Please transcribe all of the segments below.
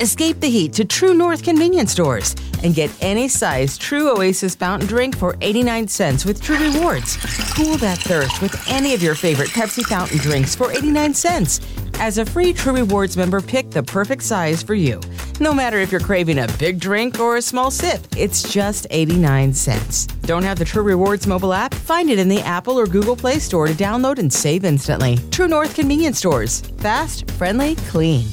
Escape the heat to True North convenience stores and get any size True Oasis fountain drink for 89 cents with True Rewards. Cool that thirst with any of your favorite Pepsi fountain drinks for 89 cents. As a free True Rewards member, pick the perfect size for you. No matter if you're craving a big drink or a small sip, it's just 89 cents. Don't have the True Rewards mobile app? Find it in the Apple or Google Play Store to download and save instantly. True North convenience stores. Fast, friendly, clean.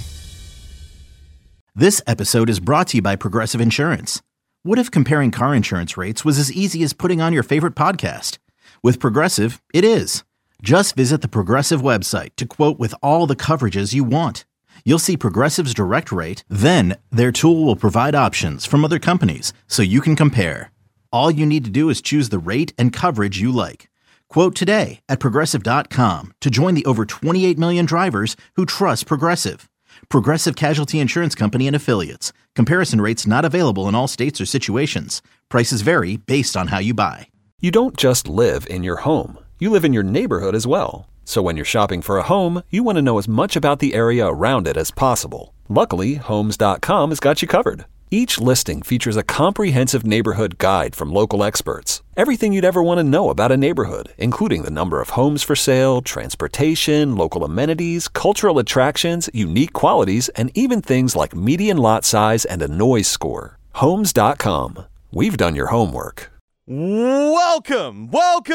This episode is brought to you by Progressive Insurance. What if comparing car insurance rates was as easy as putting on your favorite podcast? With Progressive, it is. Just visit the Progressive website to quote with all the coverages you want. You'll see Progressive's direct rate, then their tool will provide options from other companies so you can compare. All you need to do is choose the rate and coverage you like. Quote today at Progressive.com to join the over 28 million drivers who trust Progressive. Progressive Casualty Insurance Company and Affiliates. Comparison rates not available in all states or situations. Prices vary based on how you buy. You don't just live in your home. You live in your neighborhood as well. So when you're shopping for a home, you want to know as much about the area around it as possible. Luckily, Homes.com has got you covered. Each listing features a comprehensive neighborhood guide from local experts. Everything you'd ever want to know about a neighborhood, including the number of homes for sale, transportation, local amenities, cultural attractions, unique qualities, and even things like median lot size and a noise score. Homes.com. We've done your homework. Welcome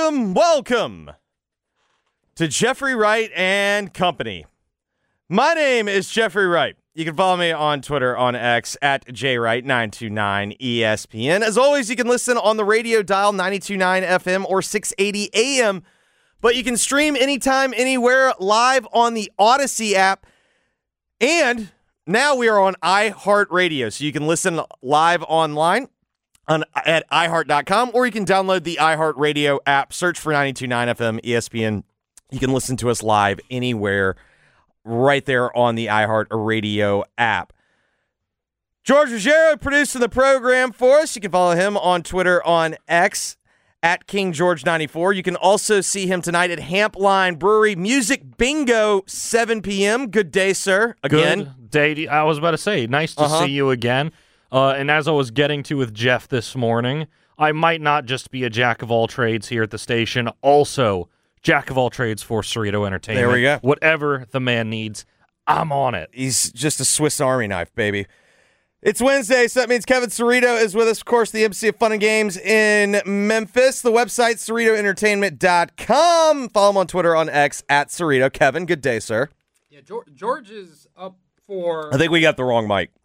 to Jeffrey Wright and Company. My name is Jeffrey Wright. You can follow me on Twitter, on X, at JWright929ESPN. As always, you can listen on the radio dial, 92.9 FM or 680 AM. But you can stream anytime, anywhere, live on the Odyssey app. And now we are on iHeartRadio, so you can listen live online at iHeart.com, or you can download the iHeartRadio app, search for 92.9 FM ESPN. You can listen to us live anywhere right there on the iHeartRadio app. George Ruggiero producing the program for us. You can follow him on Twitter, on X, at KingGeorge94. You can also see him tonight at Hampline Brewery. Music Bingo, 7 p.m. Good day, sir. Again. Good day. I was about to say, nice to see you again. And as I was getting to with Jeff this morning, I might not just be a jack of all trades here at the station, also jack of all trades for Cerrito Entertainment. There we go. Whatever the man needs, I'm on it. He's just a Swiss Army knife, baby. It's Wednesday, so that means Kevin Cerrito is with us, of course, the MC of Fun and Games in Memphis. The website, CerritoEntertainment.com. Follow him on Twitter, on X, at Cerrito. Kevin, good day, sir. Yeah, George is up for... I think we got the wrong mic.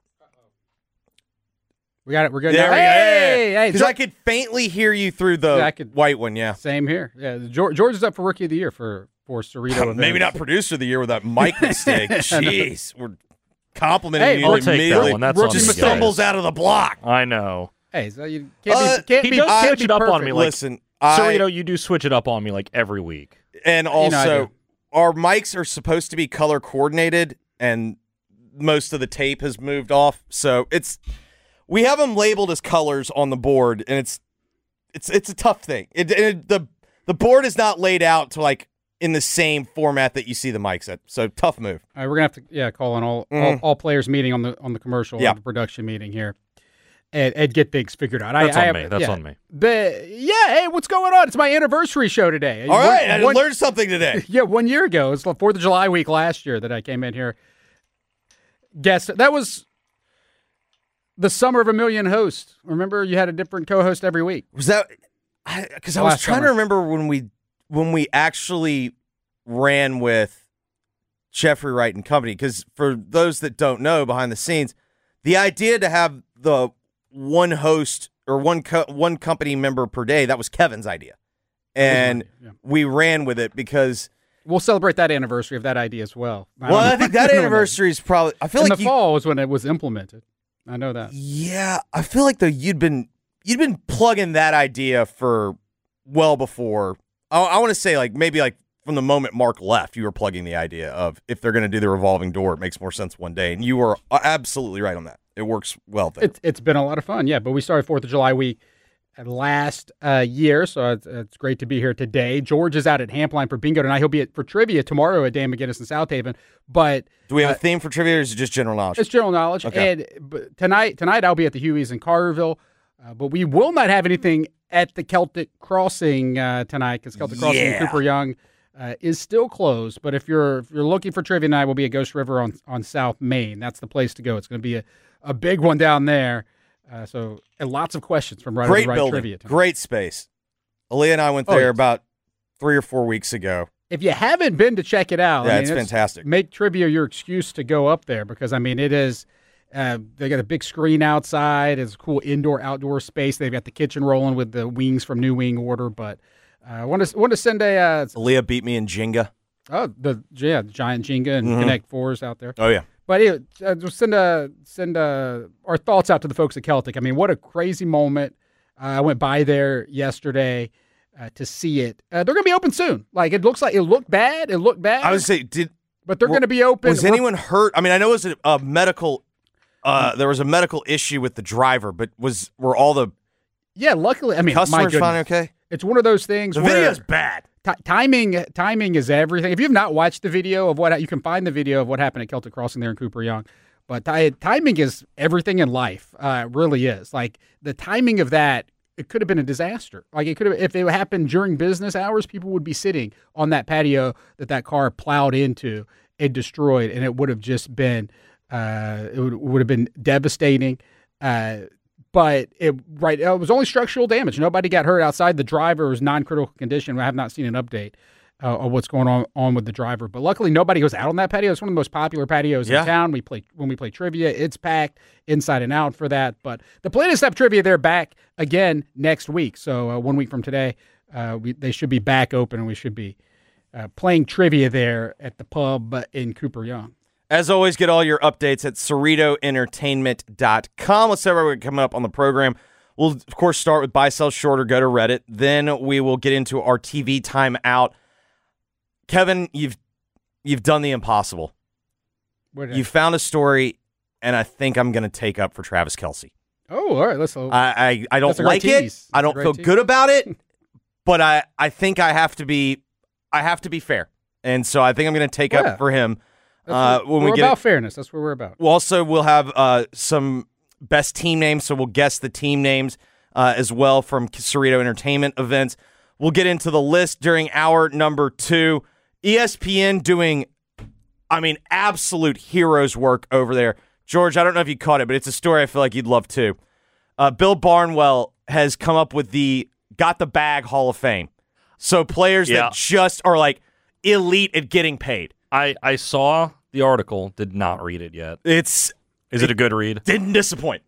We got it. We're good. There now. we go. Hey. Because I could faintly hear you through the white one, yeah. Same here. Yeah, George is up for Rookie of the Year for Cerrito. Maybe not Producer of the Year with that mic mistake. Jeez. We're complimenting you I'll take immediately. that one. That's on just you stumbles guys. out of the block. I know. Hey, so you can't He be does switch it up on me. Like, Listen, Cerrito, you do switch it up on me like every week. And also, I do. our mics are supposed to be color coordinated, and most of the tape has moved off. So we have them labeled as colors on the board, and it's a tough thing. The board is not laid out to like in the same format that you see the mics at. So tough move. All right, we're gonna have to call an all players meeting on the commercial, the production meeting here, and get things figured out. That's on me. That's on me. Hey, what's going on? It's my anniversary show today. All right, I learned something today. Yeah, 1 year ago. It was the 4th of July week last year that I came in here. Guest. That was the Summer of a Million host. Remember, you had a different co-host every week. Was that because I was trying to remember when we actually ran with Jeffrey Wright and Company? Because for those that don't know, behind the scenes, the idea to have the one host or one company member per day, that was Kevin's idea, and we ran with it because we'll celebrate that anniversary of that idea as well. I think that anniversary is probably. I feel like the fall was when it was implemented. I know that. Yeah, I feel like though you'd been plugging that idea for well before. I want to say like maybe like from the moment Mark left, you were plugging the idea of if they're going to do the revolving door, it makes more sense one day, and you were absolutely right on that. It works well there. It's been a lot of fun, yeah. But we started 4th of July week last year, so it's great to be here today. George is out at Hampline for bingo tonight. He'll be for trivia tomorrow at Dan McGinnis in South Haven. But do we have a theme for trivia, or is it just general knowledge? It's general knowledge. Okay. But tonight I'll be at the Hueys in Carterville, but we will not have anything at the Celtic Crossing tonight because Celtic Crossing in Cooper Young is still closed. But if you're looking for trivia tonight, we'll be at Ghost River on South Main. That's the place to go. It's going to be a big one down there. And lots of questions from Right Great or Right building. Trivia tonight. Great space. Aaliyah and I went there about 3 or 4 weeks ago. If you haven't been to check it out, it's fantastic. Make trivia your excuse to go up there because, it is they got a big screen outside. It's a cool indoor-outdoor space. They've got the kitchen rolling with the wings from New Wing Order. But I want to send a Aaliyah beat me in Jenga. Oh, the giant Jenga and Connect Fours out there. Oh, yeah. But just send our thoughts out to the folks at Celtic. What a crazy moment. I went by there yesterday to see it. They're going to be open soon. It looked bad. It looked bad. I would say, but they're going to be open. Was anyone hurt? I know it was a medical. There was a medical issue with the driver, but were all the luckily, customers finally okay? It's one of those things. The where video's bad. Timing is everything. If you've not watched the video of you can find the video of what happened at Celtic Crossing there in Cooper Young. But timing is everything in life. It really is. The timing of that, it could have been a disaster. It could have, if it happened during business hours, people would be sitting on that patio that car plowed into and destroyed, and it would have just been, it would have been devastating. But it was only structural damage. Nobody got hurt outside. The driver was non-critical condition. I have not seen an update on what's going on with the driver. But luckily, nobody was out on that patio. It's one of the most popular patios in town. When we play trivia, it's packed inside and out for that. But the plan is to have trivia there back again next week. So 1 week from today, they should be back open, and we should be playing trivia there at the pub in Cooper Young. As always, get all your updates at CerritoEntertainment.com. Let's see what we're coming up on the program. We'll, of course, start with Buy, Sell, Short, or go to Reddit. Then we will get into our TV timeout. Kevin, you've done the impossible. You found a story, and I think I'm going to take up for Travis Kelce. Oh, all right. I don't like it. I don't feel good about it, but I think I have to be fair. And so I think I'm going to take up for him. We're about fairness. That's what we're about. We'll have some best team names, so we'll guess the team names as well from Cerrito Entertainment events. We'll get into the list during hour number 2. ESPN doing, absolute heroes work over there. George, I don't know if you caught it, but it's a story I feel like you'd love too. Bill Barnwell has come up with the Got the Bag Hall of Fame. So players that just are elite at getting paid. I saw the article, did not read it yet. Is it a good read? Didn't disappoint.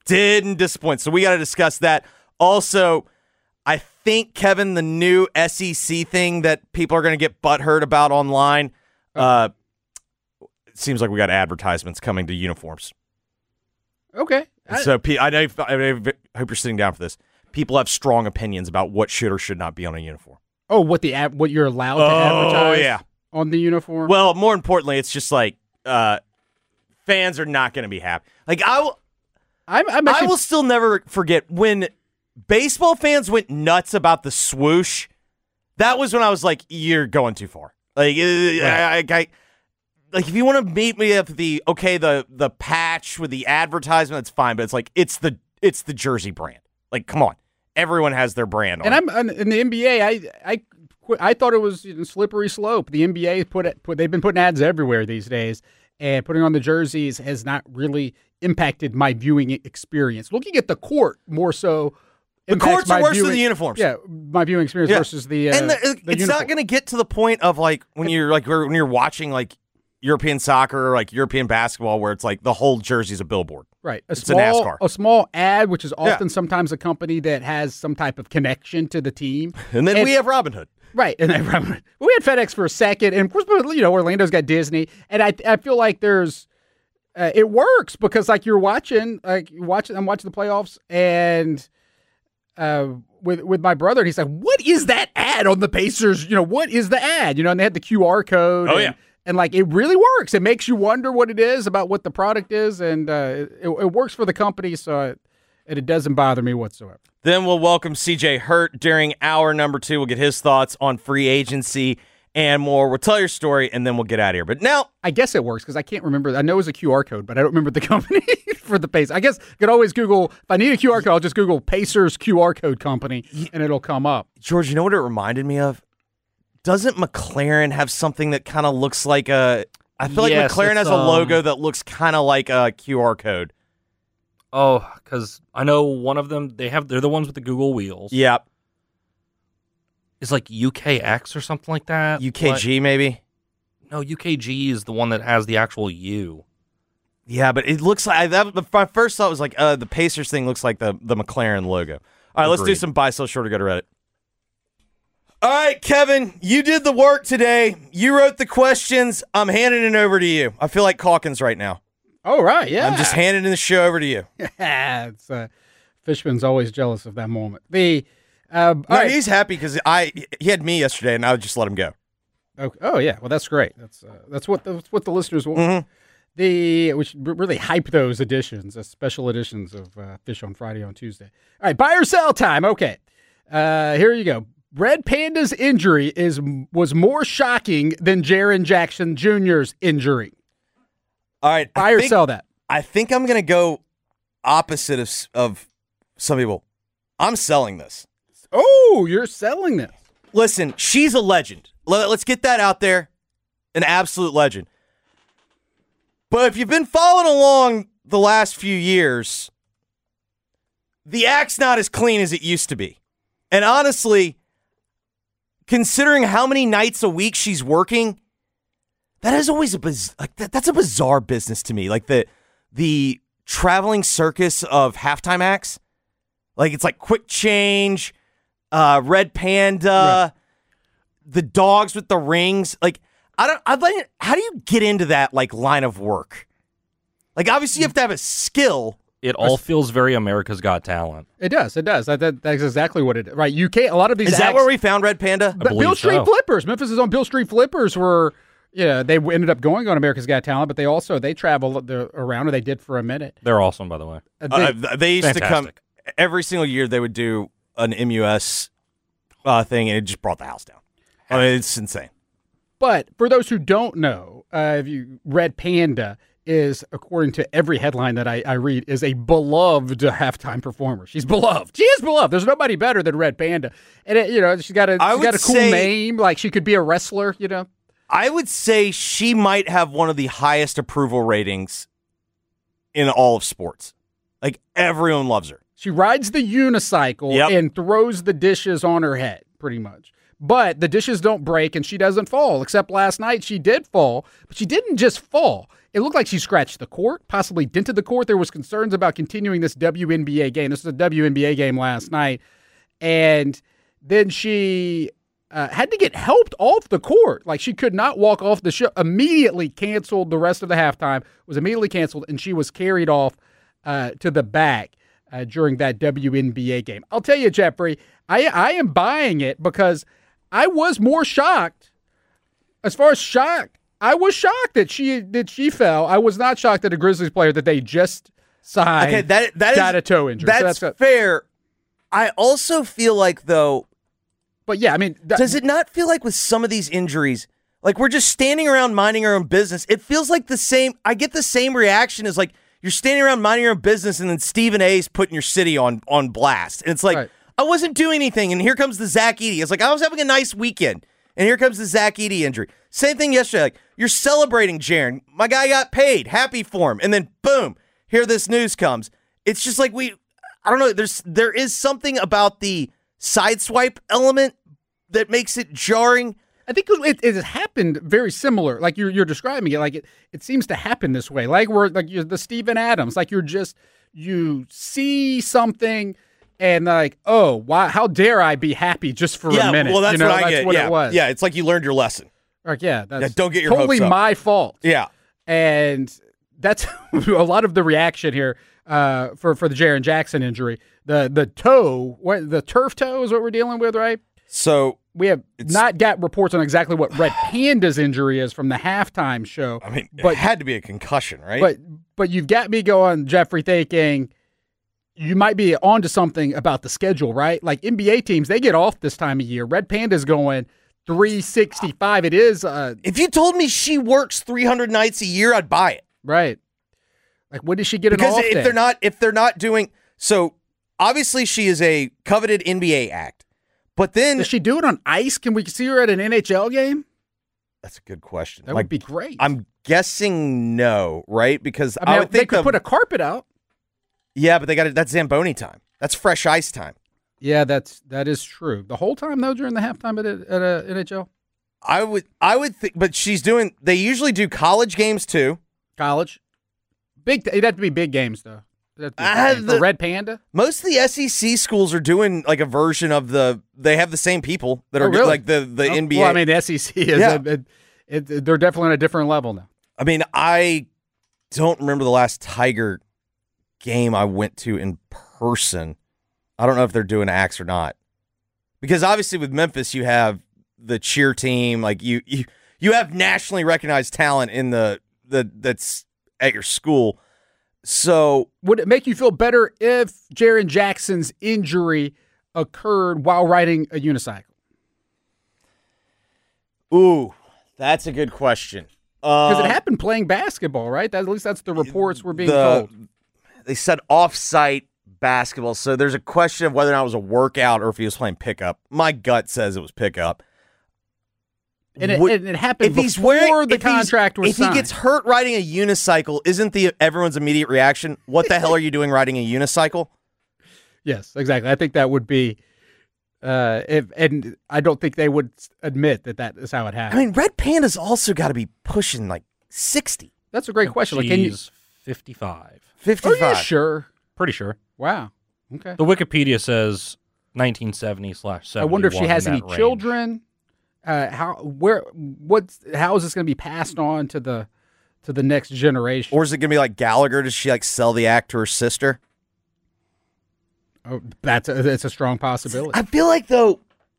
So we got to discuss that. Also, I think, Kevin, the new SEC thing that people are going to get butthurt about online, it seems like we got advertisements coming to uniforms. Okay. So I hope you're sitting down for this. People have strong opinions about what should or should not be on a uniform. Oh, what you're allowed to advertise? Oh, yeah. On the uniform? Well, more importantly, it's just fans are not going to be happy. I will still never forget when baseball fans went nuts about the swoosh. That was when I was like, you're going too far. If you want to meet me at the patch with the advertisement, that's fine. But it's the jersey brand. Come on, everyone has their brand on. And I'm in the NBA. I thought it was slippery slope. The NBA they've been putting ads everywhere these days, and putting on the jerseys has not really impacted my viewing experience. Looking at the court more so. The courts are worse than the uniforms. Yeah, my viewing experience versus the and the it's not going to get to the point of when you're watching European soccer or European basketball where it's the whole jersey's a billboard. Right. It's a NASCAR. A small ad, which is often sometimes a company that has some type of connection to the team. And then we have Robinhood. Right. And then we had FedEx for a second. And of course, Orlando's got Disney. And I feel like there's it works because I'm watching the playoffs and with my brother, and he's like, what is that ad on the Pacers? What is the ad? And they had the QR code. Oh, yeah. And it really works. It makes you wonder what it is about what the product is, and it works for the company. So and it doesn't bother me whatsoever. Then we'll welcome CJ Hurt during hour number 2. We'll get his thoughts on free agency and more. We'll tell your story, and then we'll get out of here. But now, I guess it works because I can't remember. I know it was a QR code, but I don't remember the company for the Pacers. I guess I could always Google, if I need a QR code, I'll just Google Pacers QR code company, and it'll come up. George, you know what it reminded me of? Doesn't McLaren have something that kind of looks like a... I feel like McLaren has a logo that looks kind of like a QR code. Oh, because I know one of them, they're the ones with the Google wheels. Yep. It's like UKX or something like that. UKG, maybe? No, UKG is the one that has the actual U. Yeah, but it looks like... my first thought was like, the Pacers thing looks like the McLaren logo. All right, let's do some buy, sell, short, or go to Reddit. All right, Kevin, you did the work today. You wrote the questions. I'm handing it over to you. I feel like Calkins right now. Oh, right, yeah. I'm just handing the show over to you. It's Fishman's always jealous of that moment. He's happy because he had me yesterday, and I would just let him go. Okay. Oh, yeah. Well, that's great. That's what the listeners want. Mm-hmm. We should really hype those editions, special editions of Fish on Friday on Tuesday. All right, buy or sell time. Okay, here you go. Red Panda's injury was more shocking than Jaren Jackson Jr.'s injury. All right. Buy or sell that. I think I'm going to go opposite of some people. I'm selling this. Oh, you're selling this. Listen, she's a legend. Let's get that out there. An absolute legend. But if you've been following along the last few years, the act's not as clean as it used to be. And honestly, considering how many nights a week she's working, that is always that's a bizarre business to me. Like the traveling circus of halftime acts. Like it's like Quick Change, Red Panda, the dogs with the rings. Like how do you get into that like line of work? Like obviously you have to have a skill. It all feels very America's Got Talent. It does. That's exactly what it is. Right. You can't. A lot of these. Is that where we found Red Panda? Bill Street Flippers. Memphis is on Bill Street Flippers. They ended up going on America's Got Talent, but they travel around, or they did for a minute. They're awesome, by the way. They used to come every single year. They would do an MUS thing, and it just brought the house down. I mean, it's insane. But for those who don't know, Red Panda is, according to every headline that I read, is a beloved halftime performer. She's beloved. She is beloved. There's nobody better than Red Panda. And she's got a cool name. Like she could be a wrestler, I would say she might have one of the highest approval ratings in all of sports. Like everyone loves her. She rides the unicycle and throws the dishes on her head, pretty much. But the dishes don't break and she doesn't fall, except last night she did fall. But she didn't just fall. It looked like she scratched the court, possibly dented the court. There was concerns about continuing this WNBA game. This was a WNBA game last night. And then she had to get helped off the court. Like she could not walk off the show. Immediately canceled the rest of the halftime, was immediately canceled, and she was carried off to the back during that WNBA game. I'll tell you, Jeffrey, I am buying it because I was more shocked. As far as shock, I was shocked that she fell. I was not shocked that a Grizzlies player that they just signed got a toe injury. That's fair. I also feel like, though, but yeah, I mean, does it not feel like with some of these injuries, like we're just standing around minding our own business? It feels like the same. I get the same reaction as like you're standing around minding your own business, and then Stephen A's putting your city on blast, and it's like. Right. I wasn't doing anything, and here comes the Zach Edey. It's like, I was having a nice weekend, and here comes the Zach Edey injury. Same thing yesterday. Like, you're celebrating Jaren. My guy got paid. Happy for him. And then, boom, here this news comes. It's just like I don't know, there is something about the sideswipe element that makes it jarring. I think it has happened very similar. Like you're describing it, like it seems to happen this way. Like you're the Steven Adams. Like you see something. And like, oh, why? How dare I be happy just for a minute? Well, that's what I get. It was. Yeah, it's like you learned your lesson. Like, that's don't get your totally hopes up. my fault. Yeah, and that's a lot of the reaction here for the Jaren Jackson injury. The toe, the turf toe is what we're dealing with, right? So we have not got reports on exactly what Red Panda's injury is from the halftime show. I mean, it had to be a concussion, right? But you've got me going, Jeffrey, thinking. you might be onto something about the schedule, right? Like NBA teams, they get off this time of year. Red Panda's going 365. It is. If you told me she works 300 nights a year, I'd buy it. Right. Like, when does she get an off day? If they're not doing so, obviously she is a coveted NBA act. But then does she do it on ice? Can we see her at an NHL game? That's a good question. That would be great. I'm guessing no, right? Because I would think they could put a carpet out. Yeah, but that's Zamboni time. That's fresh ice time. Yeah, that is true. The whole time though, during the halftime at a NHL. I would think, but they usually do college games too. College, it'd have to be big games though. The Red Panda. Most of the SEC schools are doing like a version of they have the same people that are really? like the NBA. Well, I mean, the SEC is they're definitely on a different level now. I mean, I don't remember the last Tiger game I went to in person. I don't know if they're doing acts or not, because obviously with Memphis you have the cheer team, like you have nationally recognized talent in that's at your school. So would it make you feel better if Jaren Jackson's injury occurred while riding a unicycle? Ooh, that's a good question. Because it happened playing basketball, right? At least that's the reports we're being told. They said off-site basketball, so there's a question of whether or not it was a workout or if he was playing pickup. My gut says it was pickup. And it happened before the contract was signed. If he gets hurt riding a unicycle, isn't everyone's immediate reaction, what the hell are you doing riding a unicycle? Yes, exactly. I think that would be, and I don't think they would admit that is how it happened. I mean, Red Panda's also got to be pushing like 60. That's a great question. She's like, can you 55? 55. Are you sure? Pretty sure. Wow. Okay. The Wikipedia says 1970/71. I wonder if she has any range. children. How is this going to be passed on to the next generation? Or is it going to be like Gallagher? Does she like sell the act to her sister? Oh, that's a strong possibility. I feel like though,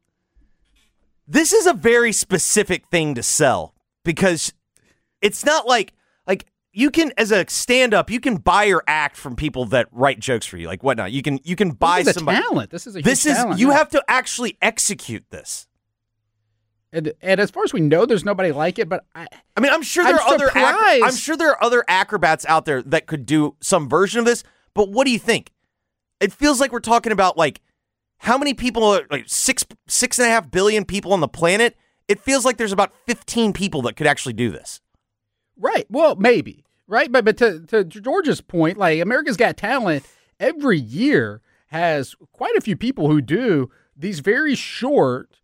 this is a very specific thing to sell because it's not like you can, as a stand-up, you can buy your act from people that write jokes for you, like whatnot. You can buy this is somebody. Talent. This is a huge talent. You have to actually execute this. And as far as we know, there's nobody like it. But I mean, I'm sure there are other acrobats out there that could do some version of this. But what do you think? It feels like we're talking about like how many people are like 6.5 billion people on the planet. It feels like there's about 15 people that could actually do this. Right. Well, maybe. Right. But to George's point, like America's Got Talent every year has quite a few people who do these very short,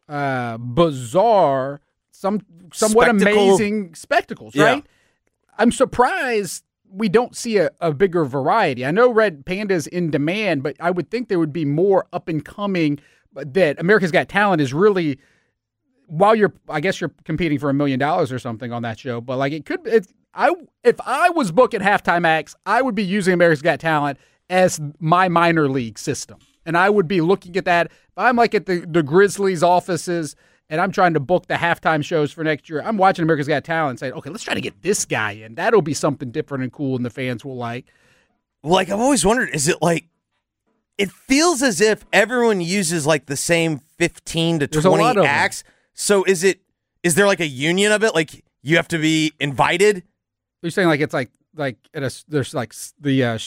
bizarre, somewhat amazing spectacles, right? Yeah. I'm surprised we don't see a bigger variety. I know Red Panda's in demand, but I would think there would be more up and coming. But that America's Got Talent is really, I guess you're competing for $1 million or something on that show. But like if I was booking halftime acts, I would be using America's Got Talent as my minor league system. And I would be looking at that. If I'm like at the Grizzlies offices and I'm trying to book the halftime shows for next year, I'm watching America's Got Talent and saying, okay, let's try to get this guy in. That'll be something different and cool and the fans will like. Like, I've always wondered, is it like, it feels as if everyone uses like the same 15 to 20 acts. So is there like a union of it? Like you have to be invited? You're saying like it's like there's like the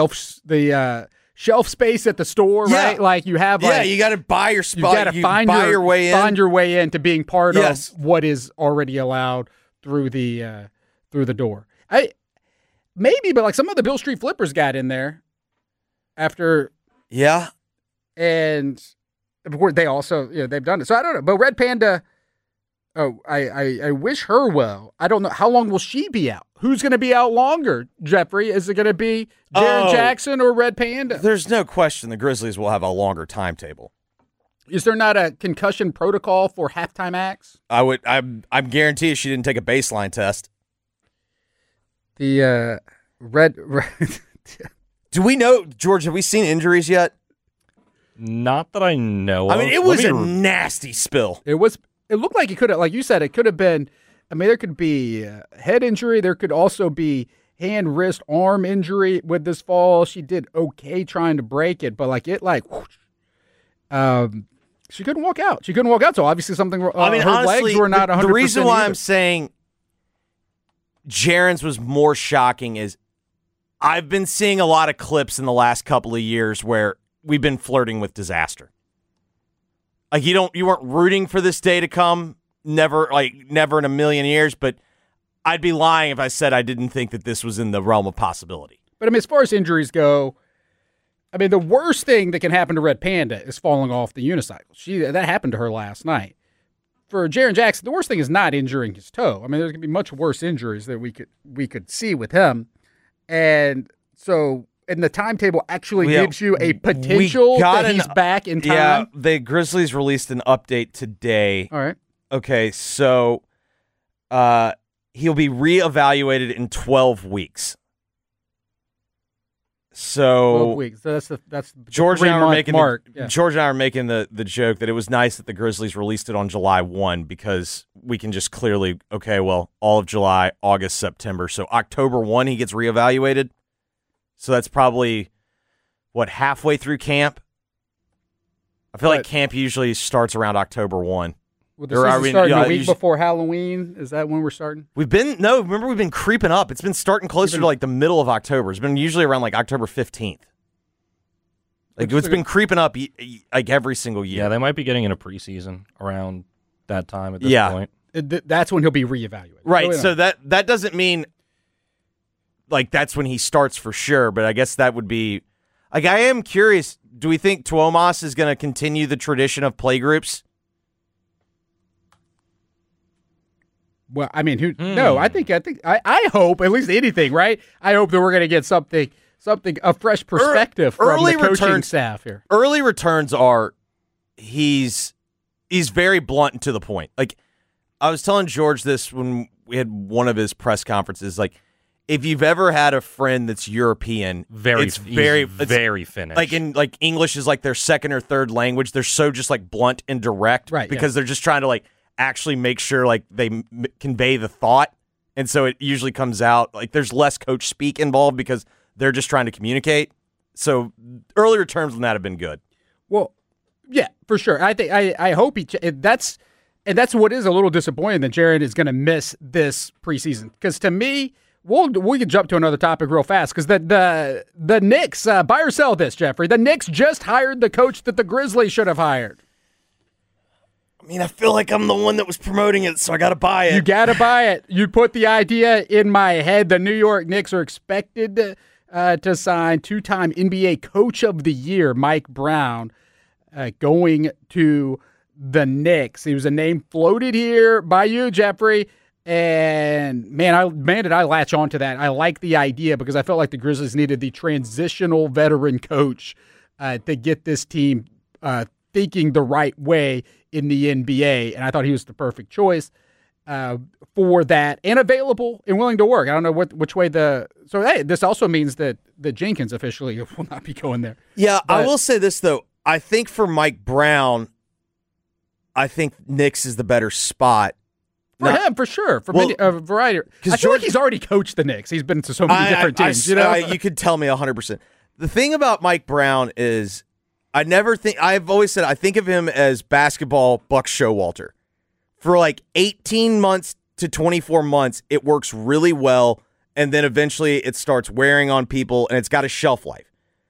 shelf space at the store, yeah. Right? Like you have, you got to buy your spot. You got to find your way into being part yes. of what is already allowed through the door. Maybe, but like some of the Bill Street Flippers got in there after, yeah, and they also they've done it. So I don't know, but Red Panda. Oh, I wish her well. I don't know. How long will she be out? Who's going to be out longer, Jeffrey? Is it going to be Jaren Jackson or Red Panda? There's no question the Grizzlies will have a longer timetable. Is there not a concussion protocol for halftime acts? I'm guaranteed she didn't take a baseline test. The red. Do we know, George, have we seen injuries yet? Not that I know of. I mean, it was a nasty spill. It looked like it could have, like you said, it could have been, I mean, there could be a head injury. There could also be hand, wrist, arm injury with this fall. She did okay trying to break it, but whoosh, she couldn't walk out. So obviously something. Her honestly, legs were not 100%. The reason why either. I'm saying Jaren's was more shocking is I've been seeing a lot of clips in the last couple of years where we've been flirting with disaster. Like you weren't rooting for this day to come, never in a million years, but I'd be lying if I said I didn't think that this was in the realm of possibility. But I mean, as far as injuries go, I mean, the worst thing that can happen to Red Panda is falling off the unicycle. That happened to her last night. For Jaren Jackson, the worst thing is not injuring his toe. I mean, there's going to be much worse injuries that we could see with him. And so, and the timetable actually gives you a potential that he's back in time. Yeah, the Grizzlies released an update today. All right. Okay, so he'll be reevaluated in 12 weeks. So 12 weeks. So that's George and I were making mark. George and I were making the joke that it was nice that the Grizzlies released it on July 1 because we can just clearly all of July, August, September. So October 1 he gets reevaluated. So that's probably halfway through camp. I feel like camp usually starts around October 1. Well, the season starting a week before Halloween. Is that when we're starting? We've been creeping up. It's been starting closer to the middle of October. It's been usually around October 15th. It's been creeping up every single year. Yeah, they might be getting into preseason around that time at this point. That's when he'll be reevaluated. Right, so that doesn't mean that's when he starts for sure, but I guess that would be I am curious, do we think Tuomas is going to continue the tradition of playgroups? Well, I mean, no, I hope, at least anything, right? I hope that we're going to get something, a fresh perspective from the coaching staff here. Early returns are, he's very blunt and to the point. I was telling George this when we had one of his press conferences, if you've ever had a friend that's European, it's very Finnish. English is their second or third language. They're so just blunt and direct, right? Because they're just trying to actually make sure they convey the thought, and so it usually comes out there's less coach speak involved because they're just trying to communicate. So earlier terms on that have been good. Well, yeah, for sure. I think I hope that's what is a little disappointing that Jaren is going to miss this preseason, because to me. We can jump to another topic real fast because the Knicks, buy or sell this, Jeffrey. The Knicks just hired the coach that the Grizzlies should have hired. I mean, I feel like I'm the one that was promoting it, so I got to buy it. You got to buy it. You put the idea in my head. The New York Knicks are expected to sign two-time NBA Coach of the Year, Mike Brown, going to the Knicks. He was a name floated here by you, Jeffrey. And did I latch on to that. I like the idea because I felt like the Grizzlies needed the transitional veteran coach to get this team thinking the right way in the NBA. And I thought he was the perfect choice for that, and available and willing to work. I don't know which way this also means that Jenkins officially will not be going there. Yeah, I will say this though. I think for Mike Brown, I think Knicks is the better spot. For him, for sure. For a variety. I feel like he's already coached the Knicks. He's been to so many different teams. You could tell me 100%. The thing about Mike Brown is I've always said I think of him as basketball Buck Showalter. For 18 months to 24 months, it works really well, and then eventually it starts wearing on people, and it's got a shelf life.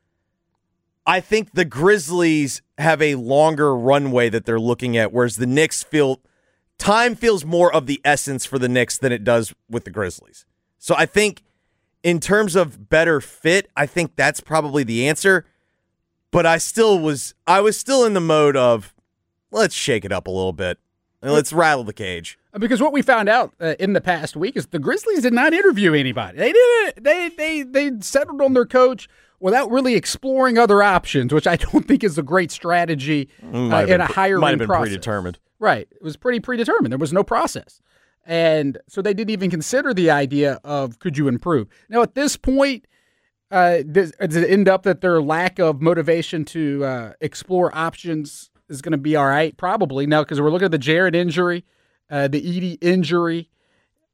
I think the Grizzlies have a longer runway that they're looking at, whereas the Knicks time feels more of the essence for the Knicks than it does with the Grizzlies. So I think in terms of better fit, I think that's probably the answer. But I was still in the mode of let's shake it up a little bit and let's rattle the cage. Because what we found out in the past week is the Grizzlies did not interview anybody. They didn't. They settled on their coach without really exploring other options, which I don't think is a great strategy in a hiring might have been process. Predetermined. Right. It was pretty predetermined. There was no process. And so they didn't even consider the idea of could you improve. Now, at this point, does it end up that their lack of motivation to explore options is going to be all right? Probably. Now, because we're looking at the Jared injury, the Edey injury.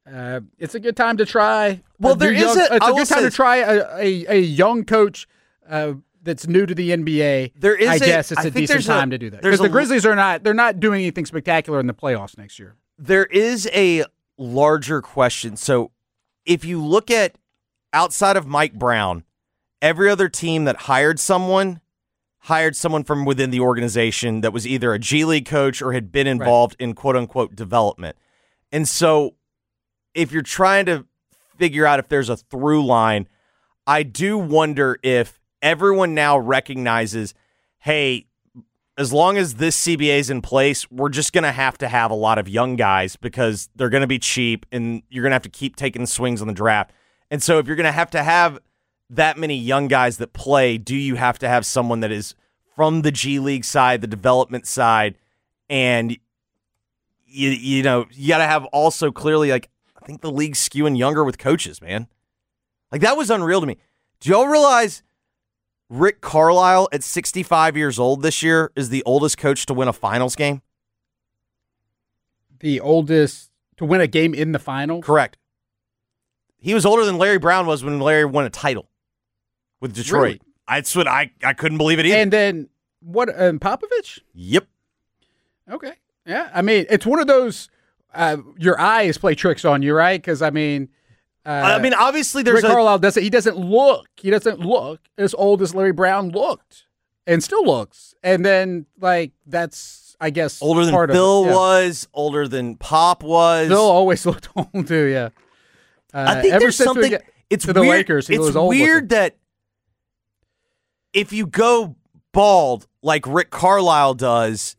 It's a good time to try. Well, it's a good time to try a young coach that's new to the NBA. I guess it's a decent time to do that because the Grizzlies they're not doing anything spectacular in the playoffs next year. There is a larger question. So if you look at outside of Mike Brown, every other team that hired someone from within the organization that was either a G League coach or had been involved in quote-unquote development. And so if you're trying to figure out if there's a through line, I do wonder if everyone now recognizes, hey, as long as this CBA is in place, we're just going to have a lot of young guys because they're going to be cheap and you're going to have to keep taking swings on the draft. And so if you're going to have that many young guys that play, do you have to have someone that is from the G League side, the development side, and you got to have also clearly, like, I think the league's skewing younger with coaches, man. Like, that was unreal to me. Do y'all realize Rick Carlisle at 65 years old this year is the oldest coach to win a finals game? The oldest to win a game in the finals? Correct. He was older than Larry Brown was when Larry won a title with Detroit. Really? That's what I couldn't believe it either. And then what? Popovich? Yep. Okay. Yeah. I mean, it's one of those. Your eyes play tricks on you, right? Because obviously there's Rick Carlisle doesn't. He doesn't look as old as Larry Brown looked, and still looks. And then that's, I guess, older than Phil was, older than Pop was. Phil always looked old too. Yeah. I think there's something. It's to weird. The Lakers. It's weird that if you go bald like Rick Carlisle does,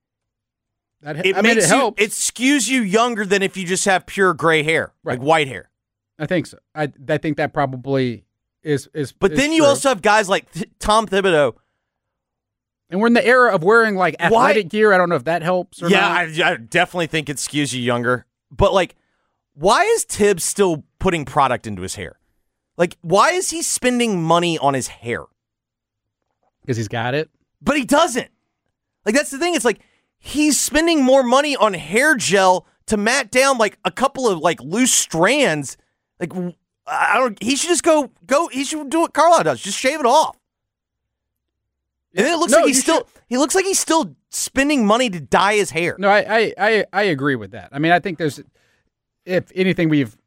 it helps. It skews you younger than if you just have pure gray hair, like white hair. I think so. I think that probably is. But then you also have guys like Tom Thibodeau. And we're in the era of wearing like athletic gear. I don't know if that helps or not. I definitely think it skews you younger. But like, why is Tibbs still putting product into his hair? Like, why is he spending money on his hair? Because he's got it. But he doesn't. Like, that's the thing. It's like he's spending more money on hair gel to mat down like a couple of like loose strands. Like, he should just go. He should do what Carlisle does. Just shave it off. And then it looks he looks like he's still spending money to dye his hair. No, I agree with that. I mean, I think there's, if anything, we've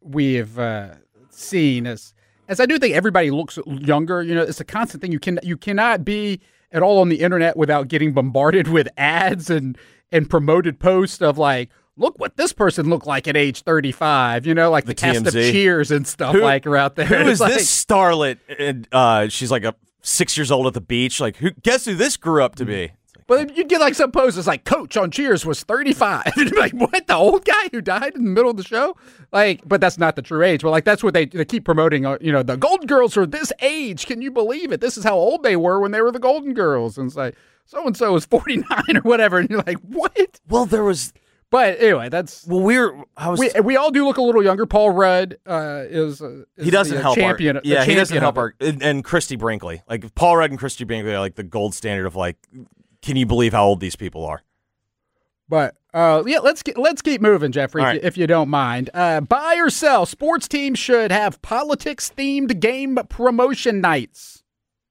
seen as I do think everybody looks younger. You know, it's a constant thing. You cannot be at all on the internet without getting bombarded with ads and promoted posts of like, look what this person looked like at age 35. You know, like the cast of Cheers and stuff like are out there. Who is this starlet? And she's like 6 years old at the beach. Like, guess who this grew up to be? But you'd get like some posts like Coach on Cheers was 35. And you'd be like, what, the old guy who died in the middle of the show? Like, but that's not the true age. But like, that's what they keep promoting. The Golden Girls are this age. Can you believe it? This is how old they were when they were the Golden Girls. And it's like, so-and-so is 49 or whatever. And you're like, what? Well, there was... But anyway, that's... Well, we all do look a little younger. Paul Rudd is he doesn't help champion. He doesn't help and Christy Brinkley. Like, Paul Rudd and Christy Brinkley are like the gold standard of like, can you believe how old these people are? But let's keep moving, Jeffrey, right, if you don't mind. Buy or sell? Sports teams should have politics-themed game promotion nights.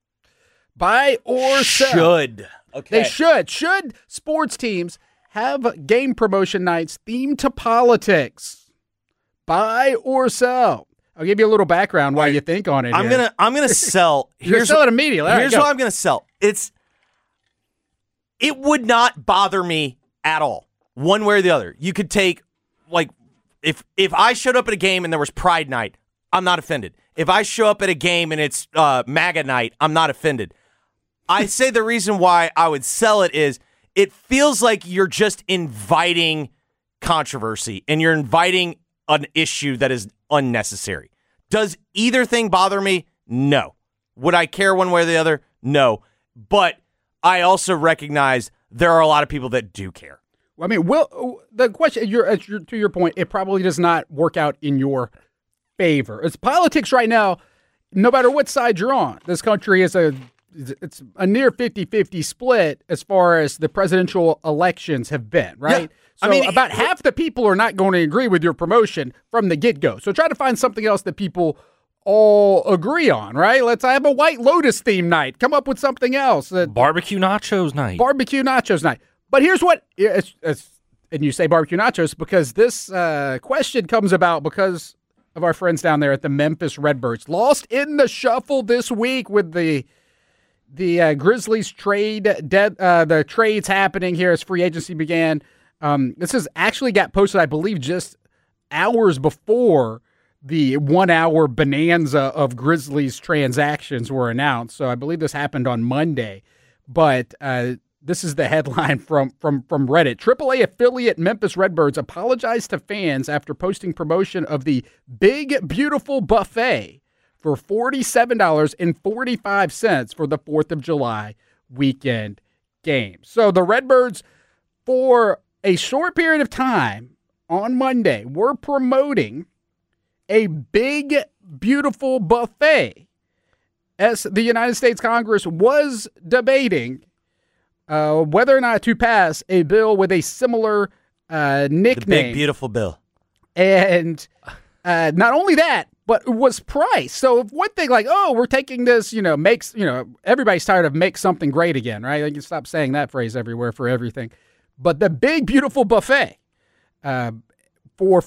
Buy or sell? Should. Okay. They should. Should sports teams have game promotion nights themed to politics? Buy or sell? I'll give you a little background while you think on it. I'm gonna sell. You're selling immediately. Here's what I'm gonna sell. It would not bother me at all, one way or the other. You could take, like, if I showed up at a game and there was Pride Night, I'm not offended. If I show up at a game and it's MAGA Night, I'm not offended. I say the reason why I would sell it is it feels like you're just inviting controversy and you're inviting an issue that is unnecessary. Does either thing bother me? No. Would I care one way or the other? No. But I also recognize there are a lot of people that do care. I mean, the question, to your point, it probably does not work out in your favor. It's politics right now, no matter what side you're on. This country is it's a near 50-50 split as far as the presidential elections have been, right? Yeah. So about half the people are not going to agree with your promotion from the get-go. So try to find something else that people all agree on, right? Let's have a White Lotus theme night. Come up with something else. Barbecue nachos night. Barbecue nachos night. But here's what, and you say barbecue nachos because this question comes about because of our friends down there at the Memphis Redbirds. Lost in the shuffle this week with the Grizzlies trade, the trades happening here as free agency began. This has actually got posted, I believe, just hours before the 1 hour bonanza of Grizzlies transactions were announced. So I believe this happened on Monday. But this is the headline from Reddit. AAA affiliate Memphis Redbirds apologized to fans after posting promotion of the Big Beautiful Buffet for $47.45 for the 4th of July weekend game. So the Redbirds, for a short period of time on Monday, were promoting a Big Beautiful Buffet as the United States Congress was debating whether or not to pass a bill with a similar nickname. The Big Beautiful Bill. And not only that, but it was priced. So one thing like, oh, we're taking this, everybody's tired of make something great again, right? You can stop saying that phrase everywhere for everything. But the Big Beautiful Buffet for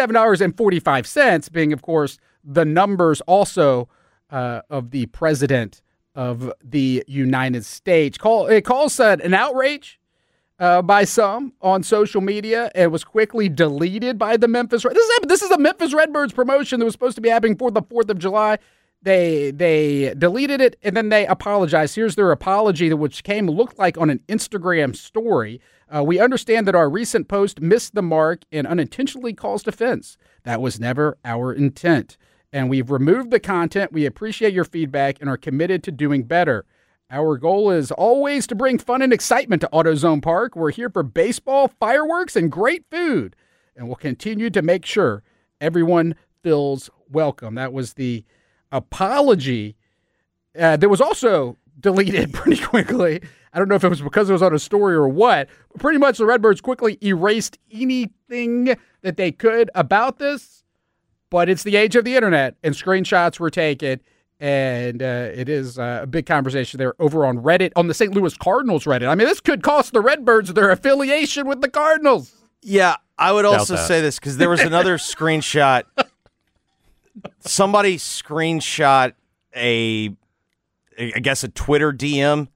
$47.45 being, of course, the numbers also of the president of the United States. It calls an outrage by some on social media and was quickly deleted by the Memphis. This is a Memphis Redbirds promotion that was supposed to be happening for the 4th of July. They deleted it and then they apologized. Here's their apology, which looked like on an Instagram story. We understand that our recent post missed the mark and unintentionally caused offense. That was never our intent. And we've removed the content. We appreciate your feedback and are committed to doing better. Our goal is always to bring fun and excitement to AutoZone Park. We're here for baseball, fireworks, and great food. And we'll continue to make sure everyone feels welcome. That was the apology. That was also deleted pretty quickly. I don't know if it was because it was on a story or what. But pretty much the Redbirds quickly erased anything that they could about this. But it's the age of the internet, and screenshots were taken, and it is a big conversation there over on Reddit, on the St. Louis Cardinals Reddit. I mean, this could cost the Redbirds their affiliation with the Cardinals. Yeah, I would also say this because there was another screenshot. Somebody screenshot I guess a Twitter DM.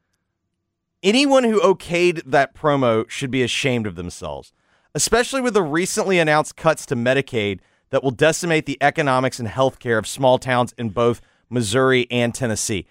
Anyone who okayed that promo should be ashamed of themselves, especially with the recently announced cuts to Medicaid that will decimate the economics and health care of small towns in both Missouri and Tennessee.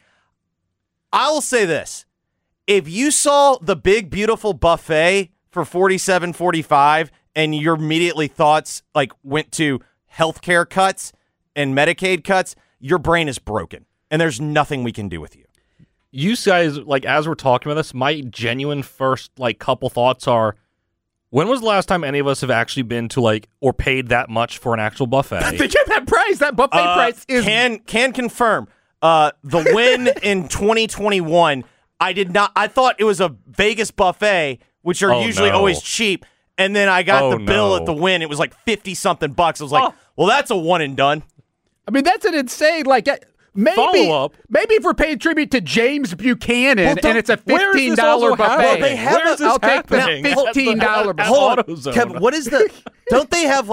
I will say this. If you saw the Big Beautiful Buffet for $47.45 and your immediately thoughts went to health care cuts and Medicaid cuts, your brain is broken, and there's nothing we can do with you. You guys, as we're talking about this, my genuine first, couple thoughts are, when was the last time any of us have actually been to or paid that much for an actual buffet? They get that price. That buffet price is can confirm. The win in 2021, I did not. I thought it was a Vegas buffet, which are usually always cheap, and then I got the bill at the win. It was like $50-something. I was like, well, that's a one and done. I mean, that's an insane Maybe if we're paying tribute to James Buchanan and it's a $15 buffet. Well, they have I'll take the $15 buffet. Hold on, Kevin, what is the? Don't they have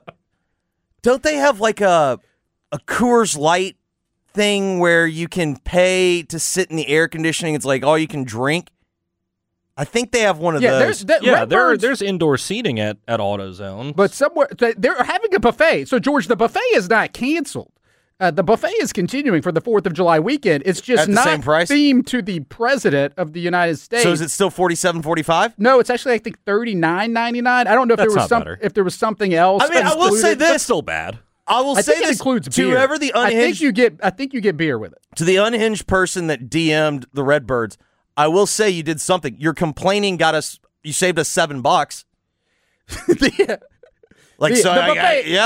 a Coors Light thing where you can pay to sit in the air conditioning? It's all you can drink. I think they have one of those. There's indoor seating at AutoZone. But somewhere they're having a buffet. So George, the buffet is not canceled. The buffet is continuing for the 4th of July weekend. It's just not themed to the president of the United States. So is it still $47.45? No, it's actually I think $39.99. I don't know if there was something else. I mean, I will say this. That's still bad. I will say this includes beer. To whoever the unhinged. I think you get beer with it. To the unhinged person that DM'd the Redbirds, I will say you did something. Your complaining you saved us $7. The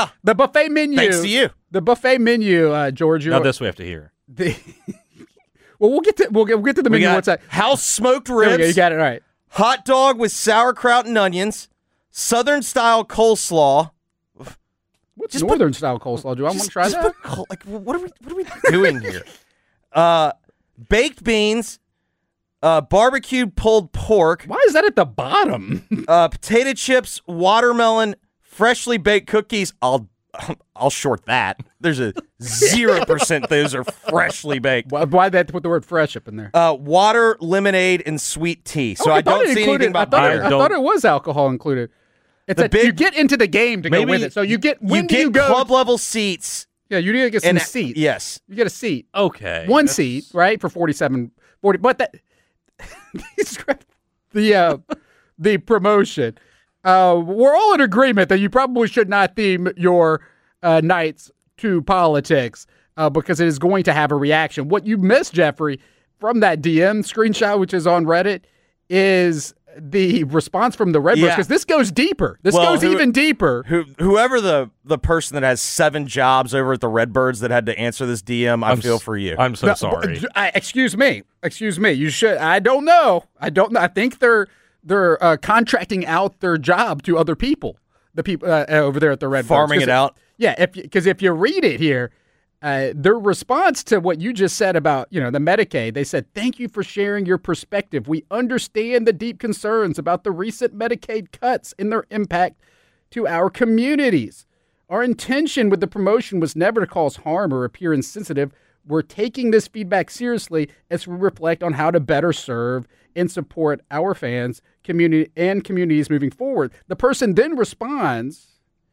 buffet menu. Thanks to you. The buffet menu, George. Now this we have to hear. Well, we'll get to the We menu. got What's that? house smoked There we go. ribs, You got it. All right. hot dog with sauerkraut and onions, Southern style coleslaw. What's Just northern style coleslaw? Do I want to try that? What are we doing here? Baked beans, barbecued pulled pork, Why is that at the bottom? potato chips, watermelon, freshly baked cookies. I'll short that. There's a 0% those are freshly baked. Why that put the word fresh up in there? Water, lemonade, and sweet tea. So I thought don't it see included- anything about I beer. thought it was alcohol included. It's The you big- get into the game to go Maybe with it. So you get You do you get go? club level seats. Yeah, you need to get some And seats. yes. You get a seat. Okay. One that's- seat, right, for 47.40. But that the promotion. We're all in agreement that you probably should not theme your nights to politics because it is going to have a reaction. What you missed, Jeffrey, from that DM screenshot, which is on Reddit, is the response from the Redbirds, because this goes deeper. This goes even deeper. Whoever the person that has 7 jobs over at the Redbirds that had to answer this DM, I feel for you. I'm so sorry. Excuse me. You should. I don't know. I think they're contracting out their job to other people. The people over there at the Redbirds. Farming it out. Yeah, because if you read it here, their response to what you just said about the Medicaid, they said, "Thank you for sharing your perspective. We understand the deep concerns about the recent Medicaid cuts and their impact to our communities. Our intention with the promotion was never to cause harm or appear insensitive. We're taking this feedback seriously as we reflect on how to better serve and support our fans, communities moving forward." The person then responds,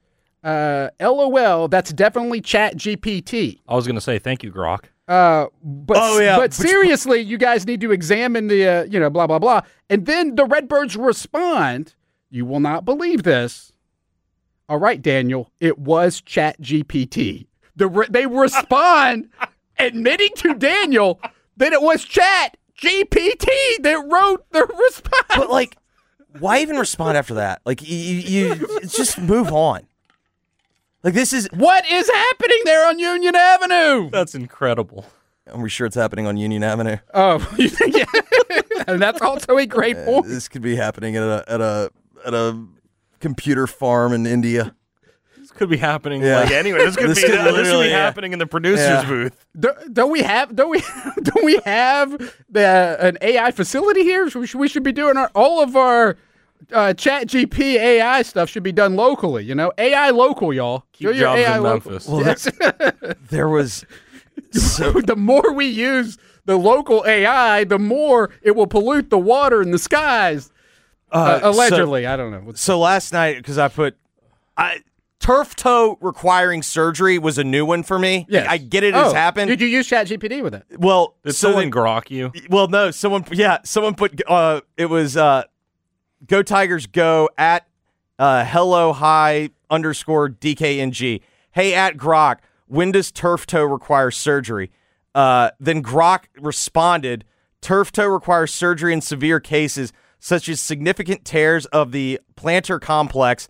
LOL, that's definitely Chat GPT. I was going to say thank you, Grok. But seriously, you guys need to examine the, blah, blah, blah. And then the Redbirds respond, "You will not believe this. All right, Daniel, it was Chat GPT." They respond admitting to Daniel that it was Chat GPT that wrote the response. But why even respond after that? You just move on. This is what is happening there on Union Avenue. That's incredible. Are we sure it's happening on Union Avenue? Oh, you think? Yeah. And that's also a great point. This could be happening at a computer farm in India. This could be happening anyway. This could be happening in the producer's booth. Don't we have an AI facility here? We should be doing all of our Chat GP AI stuff should be done locally. AI local, y'all. Keep jobs in Memphis. Well, there was. The more we use the local AI, the more it will pollute the water and the skies. Allegedly, I don't know. So last night, because I put turf toe requiring surgery was a new one for me. Yes. I get it has happened. Did you use ChatGPT with it? Well, did someone grok you? Well, no. Someone put. It was Go Tigers Go at hello hi _DKNG. Hey at Grok, when does turf toe require surgery? Then Grok responded, turf toe requires surgery in severe cases such as significant tears of the plantar complex,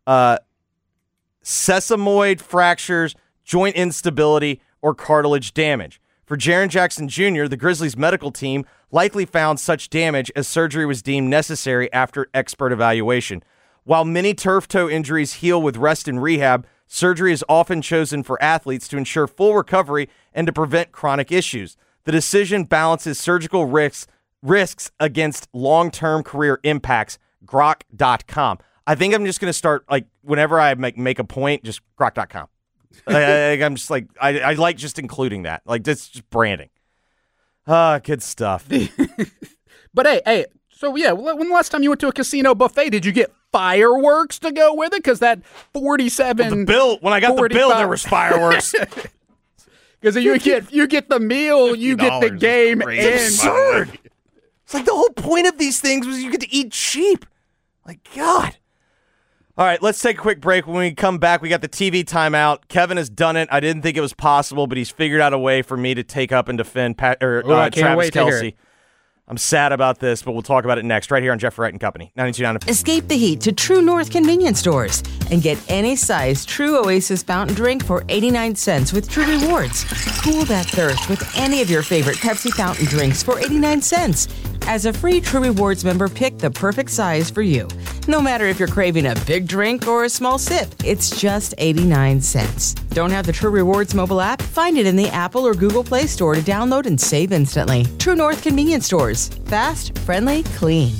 sesamoid fractures, joint instability, or cartilage damage. For Jaren Jackson Jr., the Grizzlies medical team likely found such damage as surgery was deemed necessary after expert evaluation. While many turf toe injuries heal with rest and rehab, surgery is often chosen for athletes to ensure full recovery and to prevent chronic issues. The decision balances surgical risks against long-term career impacts. Grok.com. I think I'm just going to start, whenever I make a point, just Grok.com. I'm just I like just including that. That's just branding. Good stuff. But hey, so yeah, when the last time you went to a casino buffet, did you get fireworks to go with it? Because that 47 when I got 45. The bill, there was fireworks. Because you get the meal, you get the game, and absurd. It's the whole point of these things was you get to eat cheap. God. All right, let's take a quick break. When we come back, we got the TV timeout. Kevin has done it. I didn't think it was possible, but he's figured out a way for me to take up and defend Travis Kelce. I'm sad about this, but we'll talk about it next, right here on Jeff Wright and Company, 92.9 FM. Escape the heat to True North convenience stores and get any size True Oasis fountain drink for 89 cents with True Rewards. Cool that thirst with any of your favorite Pepsi fountain drinks for 89 cents. As a free True Rewards member, pick the perfect size for you. No matter if you're craving a big drink or a small sip, it's just 89 cents. Don't have the True Rewards mobile app? Find it in the Apple or Google Play Store to download and save instantly. True North convenience stores. Fast, friendly, clean.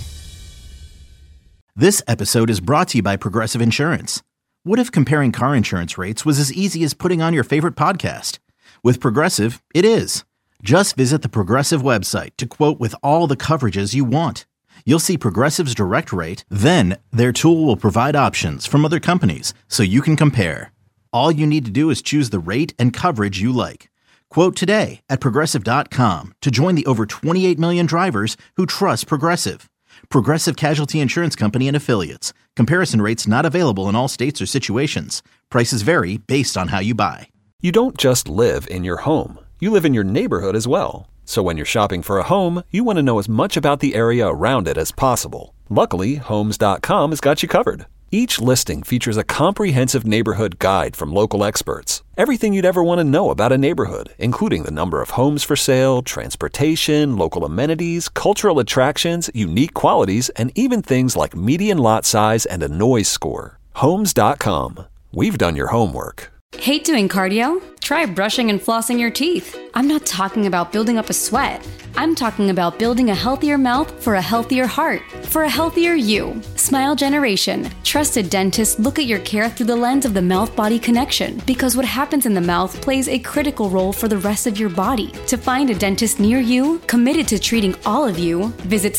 This episode is brought to you by Progressive Insurance. What if comparing car insurance rates was as easy as putting on your favorite podcast? With Progressive, it is. Just visit the Progressive website to quote with all the coverages you want. You'll see Progressive's direct rate, then their tool will provide options from other companies so you can compare. All you need to do is choose the rate and coverage you like. Quote today at Progressive.com to join the over 28 million drivers who trust Progressive. Progressive Casualty Insurance Company and Affiliates. Comparison rates not available in all states or situations. Prices vary based on how you buy. You don't just live in your home. You live in your neighborhood as well. So when you're shopping for a home, you want to know as much about the area around it as possible. Luckily, Homes.com has got you covered. Each listing features a comprehensive neighborhood guide from local experts. Everything you'd ever want to know about a neighborhood, including the number of homes for sale, transportation, local amenities, cultural attractions, unique qualities, and even things like median lot size and a noise score. Homes.com. We've done your homework. Hate doing cardio? Try brushing and flossing your teeth. I'm not talking about building up a sweat. I'm talking about building a healthier mouth for a healthier heart, for a healthier you. Smile Generation. Trusted dentists look at your care through the lens of the mouth-body connection, because what happens in the mouth plays a critical role for the rest of your body. To find a dentist near you, committed to treating all of you, visit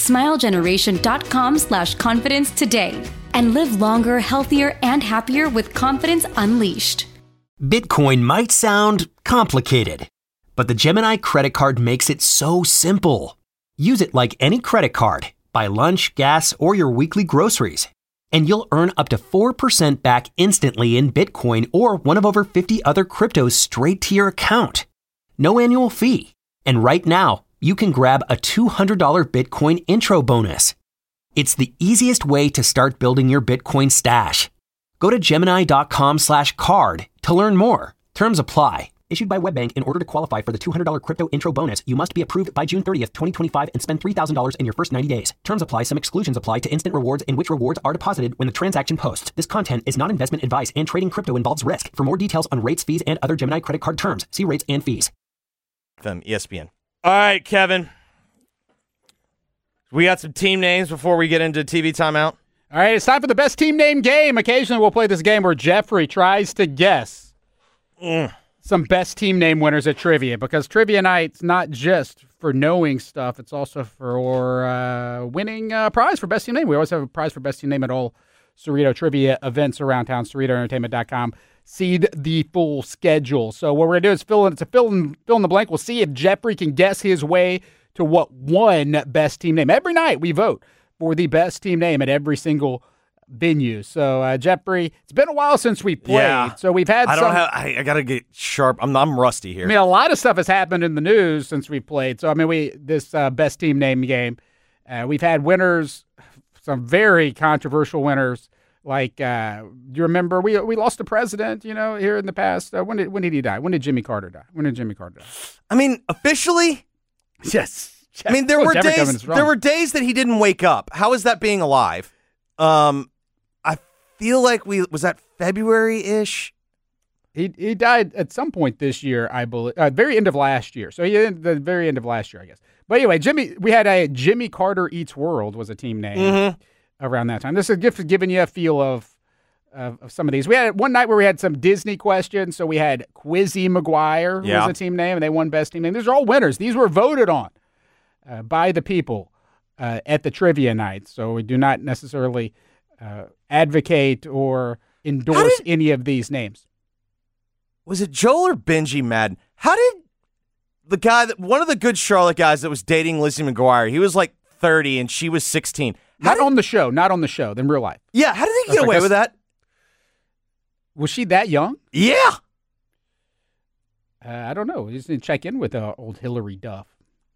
smilegeneration.com/confidence today and live longer, healthier, and happier with confidence unleashed. Bitcoin might sound complicated, but the Gemini credit card makes it so simple. Use it like any credit card. Buy lunch, gas, or your weekly groceries, and you'll earn up to 4% back instantly in Bitcoin or one of over 50 other cryptos straight to your account. No annual fee. And right now, you can grab a $200 Bitcoin intro bonus. It's the easiest way to start building your Bitcoin stash. Go to Gemini.com/card to learn more. Terms apply. Issued by WebBank. In order to qualify for the $200 crypto intro bonus, you must be approved by June 30th, 2025 and spend $3,000 in your first 90 days. Terms apply. Some exclusions apply to instant rewards in which rewards are deposited when the transaction posts. This content is not investment advice and trading crypto involves risk. For more details on rates, fees, and other Gemini credit card terms, see rates and fees. ESPN. All right, Kevin. We got some team names before we get into TV timeout. All right, it's time for the best team name game. Occasionally we'll play this game where Jeffrey tries to guess some best team name winners at trivia, because trivia night's not just for knowing stuff, it's also for winning a prize for best team name. We always have a prize for best team name at all Cerrito trivia events around town, CerritoEntertainment.com. See the full schedule. So what we're going to do is fill in the blank. We'll see if Jeffrey can guess his way to what one best team name. Every night we vote for the best team name at every single venue. So, Jeffrey, it's been a while since we played. Yeah. So we've had I got to get sharp. I'm rusty here. I mean, a lot of stuff has happened in the news since we played. So, I mean, this best team name game, we've had winners, some very controversial winners. Like, do you remember we lost a president, here in the past? When did he die? When did Jimmy Carter die? I mean, officially? Yes. I mean, there were days that he didn't wake up. How is that being alive? I feel like was that February-ish? He died at some point this year, I believe. Very end of last year. So the very end of last year, I guess. But anyway, we had a Jimmy Carter Eats World was a team name around that time. This is giving you a feel of some of these. We had one night where we had some Disney questions. So we had Quizzy McGuire was a team name, and they won best team name. These are all winners. These were voted on by the people at the trivia night. So we do not necessarily advocate or endorse any of these names. Was it Joel or Benji Madden? How did the guy one of the good Charlotte guys that was dating Lizzie McGuire, he was like 30 and she was 16. Not on the show, in real life. Yeah, how did they get away with that? Was she that young? Yeah. I don't know. We just need to check in with old Hillary Duff.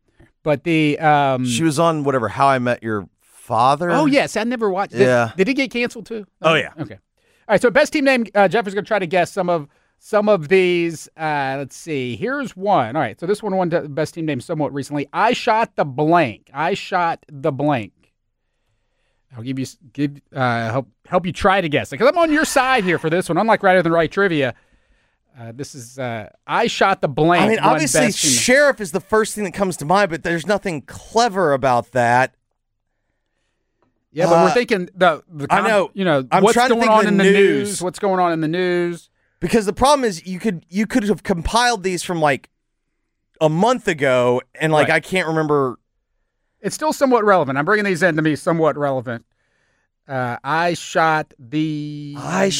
But the she was on whatever How I Met Your Father. Oh yes, I never watched. Yeah. Did it get canceled too? Oh yeah. Okay. All right. So best team name. Jeff is going to try to guess some of these. Let's see. Here's one. All right. So this one won the best team name somewhat recently. I shot the blank. I shot the blank. I'll help you try to guess it because I'm on your side here for this one. Unlike Right Than Right trivia, this is I shot the blank. I mean, obviously, sheriff is the first thing that comes to mind, but there's nothing clever about that. Yeah, but we're thinking I know. I'm what's trying to going think on the in the news. news? What's going on in the news? Because the problem is you could have compiled these from like a month ago, and like Right. I can't remember. It's still somewhat relevant. I'm bringing these in to be somewhat relevant. I shot the.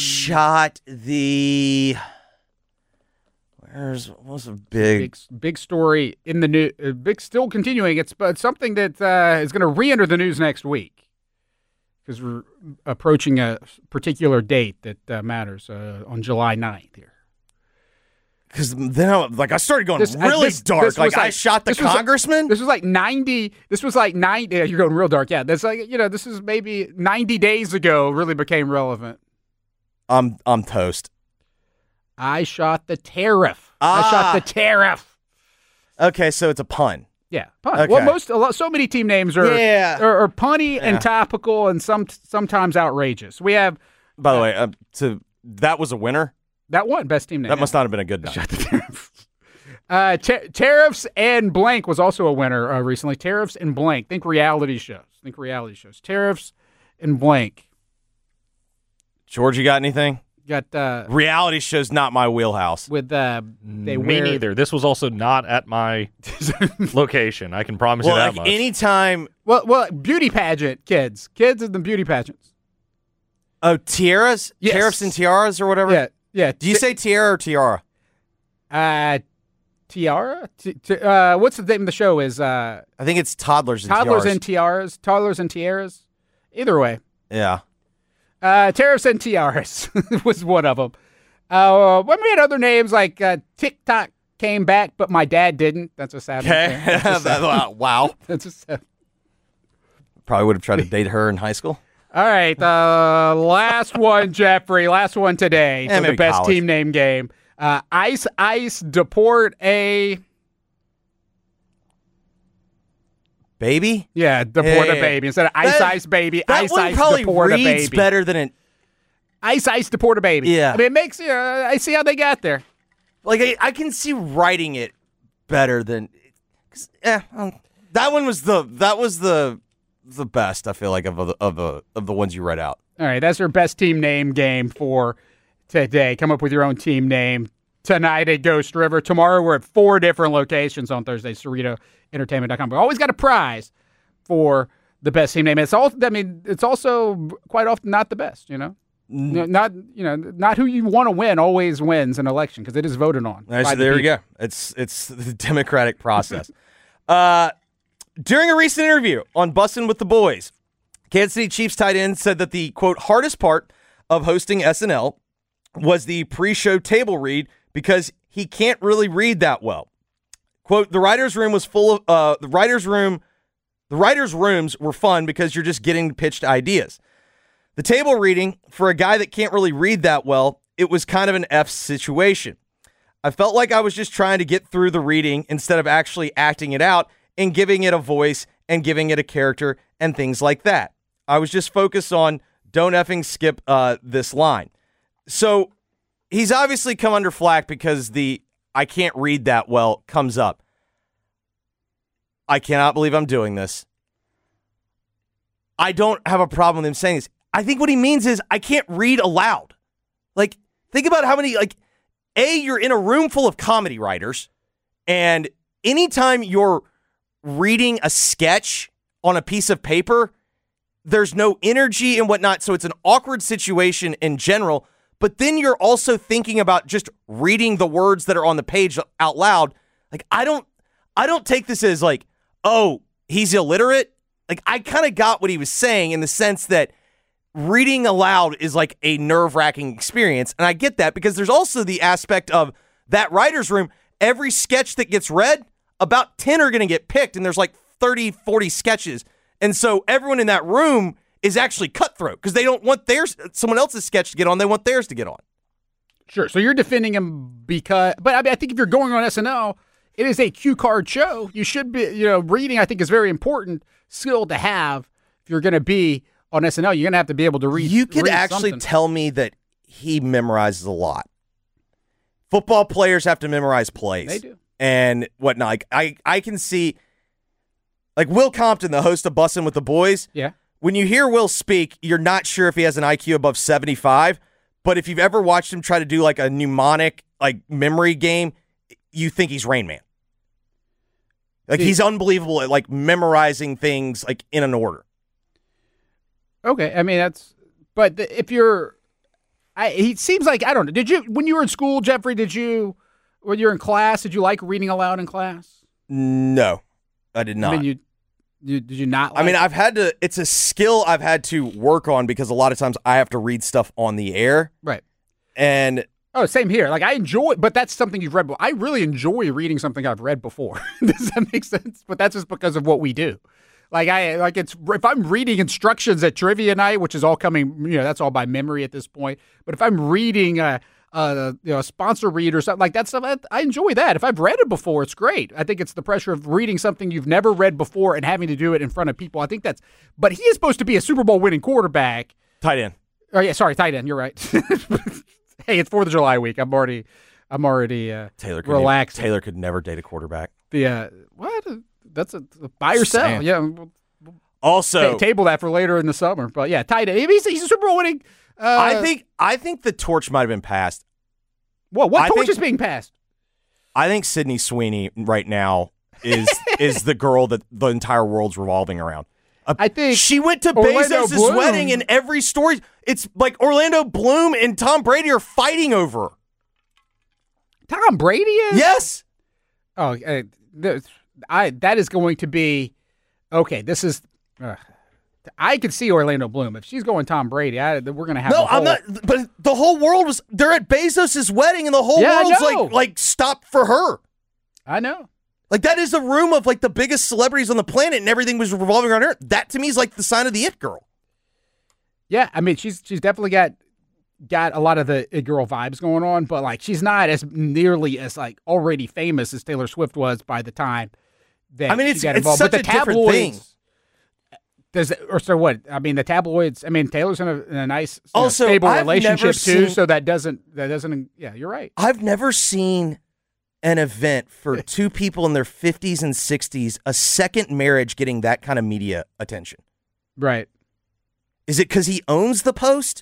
What was a big story in the news? Big still continuing. It's something that is going to re-enter the news next week because we're approaching a particular date that matters on July 9th here. Because then I started going really dark. I shot the congressman. This was like 90. This was like 90. Yeah, you're going real dark. Yeah, that's like this is maybe 90 days ago. Really became relevant. I'm toast. I shot the tariff. I shot the tariff. Okay, so it's a pun. Yeah, pun. Okay. Well, so many team names are punny and topical and sometimes outrageous. We have. By the way, that was a winner. That one best team name. That must not have been a good night. Shot the tariff. Tariffs and blank was also a winner recently. Tariffs and blank. Think reality shows. Tariffs and blank. George, you got anything? Got reality shows not my wheelhouse. With Me neither. This was also not at my location. I can promise you that much. Anytime. Well, beauty pageant kids in the beauty pageants. Oh, tiaras, yes. Tariffs and tiaras or whatever. Yeah. Do you say tiara or tiara? Tiara. What's the name of the show? Is I think it's toddlers and toddlers tiaras. and tiaras. Toddlers and tiaras. Either way. Yeah. Tariffs and tiaras was one of them. When we had other names like TikTok came back, but my dad didn't. That's a sad one. Wow. That's a sad. Probably would have tried to date her in high school. All right, last one, Jeffrey. Last one today for the best team name game. Ice, deport a... Baby? Yeah, deport a baby. Instead of ice, baby, ice, deport a baby. Reads better than an... Ice, deport a baby. Yeah. I mean, it makes... I see how they got there. Like, I can see writing it better than... that one was the best, I feel like, of the ones you read out. All right, that's our best team name game for today. Come up with your own team name tonight at Ghost River. Tomorrow we're at 4 different locations on Thursday, CerritoEntertainment.com. We always got a prize for the best team name. It's also quite often not the best, Not who you want to win always wins an election because it is voted on. All right, so there we go. It's the democratic process. During a recent interview on Bussin' with the Boys, Kansas City Chiefs tight end said that the, quote, hardest part of hosting SNL was the pre-show table read because he can't really read that well. Quote, the writer's room was full of, the writer's rooms were fun because you're just getting pitched ideas. The table reading, for a guy that can't really read that well, it was kind of an F situation. I felt like I was just trying to get through the reading instead of actually acting it out and giving it a voice and giving it a character and things like that. I was just focused on don't effing skip this line. So he's obviously come under flack because the I can't read that well comes up. I cannot believe I'm doing this. I don't have a problem with him saying this. I think what he means is I can't read aloud. Like, think about how many, you're in a room full of comedy writers, and anytime you're reading a sketch on a piece of paper, there's no energy and whatnot, so it's an awkward situation in general, but then you're also thinking about just reading the words that are on the page out loud. Like, I don't take this as like, oh, he's illiterate. Like, I kind of got what he was saying in the sense that reading aloud is like a nerve-wracking experience, and I get that because there's also the aspect of that writer's room. Every sketch that gets read, about 10 are going to get picked, and there's like 30, 40 sketches. And so everyone in that room is actually cutthroat because they don't want someone else's sketch to get on. They want theirs to get on. Sure. So you're defending him because, but I think if you're going on SNL, it is a cue card show. You should be, reading, I think, is very important skill to have. If you're going to be on SNL, you're going to have to be able to read. You could read actually something. tell me that he memorizes a lot. Football players have to memorize plays. They do. And whatnot. Like, I can see, like Will Compton, the host of Bussin' with the Boys. Yeah. When you hear Will speak, you're not sure if he has an IQ above 75. But if you've ever watched him try to do like a mnemonic, like memory game, you think he's Rain Man. Like he's unbelievable at like memorizing things like in an order. Okay, I mean but if you're, he seems like, I don't know. Did you, when you were in school, Jeffrey? When you were in class, did you like reading aloud in class? No, I did not. I mean, did you not? I mean, it's a skill I've had to work on because a lot of times I have to read stuff on the air. Right. And same here. Like I enjoy, but that's something you've read. I really enjoy reading something I've read before. Does that make sense? But that's just because of what we do. If I'm reading instructions at trivia night, which is all coming, that's all by memory at this point. But if I'm reading a sponsor read or something like that stuff, I enjoy that. If I've read it before, it's great. I think it's the pressure of reading something you've never read before and having to do it in front of people. I think but he is supposed to be a Super Bowl winning quarterback. Tight end. Oh yeah, sorry, tight end. You're right. Hey, it's 4th of July week. I'm already relaxed. Taylor could never date a quarterback. What? That's a buy or sell. Sam. Yeah. Also, table that for later in the summer. But yeah, tight end. He's a Super Bowl winning. I think the torch might have been passed. What torch is being passed? I think Sydney Sweeney right now is the girl that the entire world's revolving around. I think she went to Orlando Bezos' Bloom. wedding, and every story, it's like Orlando Bloom and Tom Brady are fighting over her. Tom Brady is? Yes. Oh, that is going to be okay. This is. I could see Orlando Bloom if she's going Tom Brady. We're going to have. No, I'm not. But the whole world was. They're at Bezos' wedding, and the whole world's like stopped for her. I know. Like that is a room of like the biggest celebrities on the planet, and everything was revolving around her. That to me is like the sign of the it girl. Yeah, I mean she's definitely got a lot of the it girl vibes going on, but like she's not as nearly as like already famous as Taylor Swift was by the time that it's she got involved. Such but the a different thing. The tabloids. I mean, Taylor's in a nice, also, stable I've relationship too. Seen, so that doesn't. Yeah, you're right. I've never seen an event for two people in their 50s and 60s, a second marriage getting that kind of media attention. Right. Is it because he owns the Post?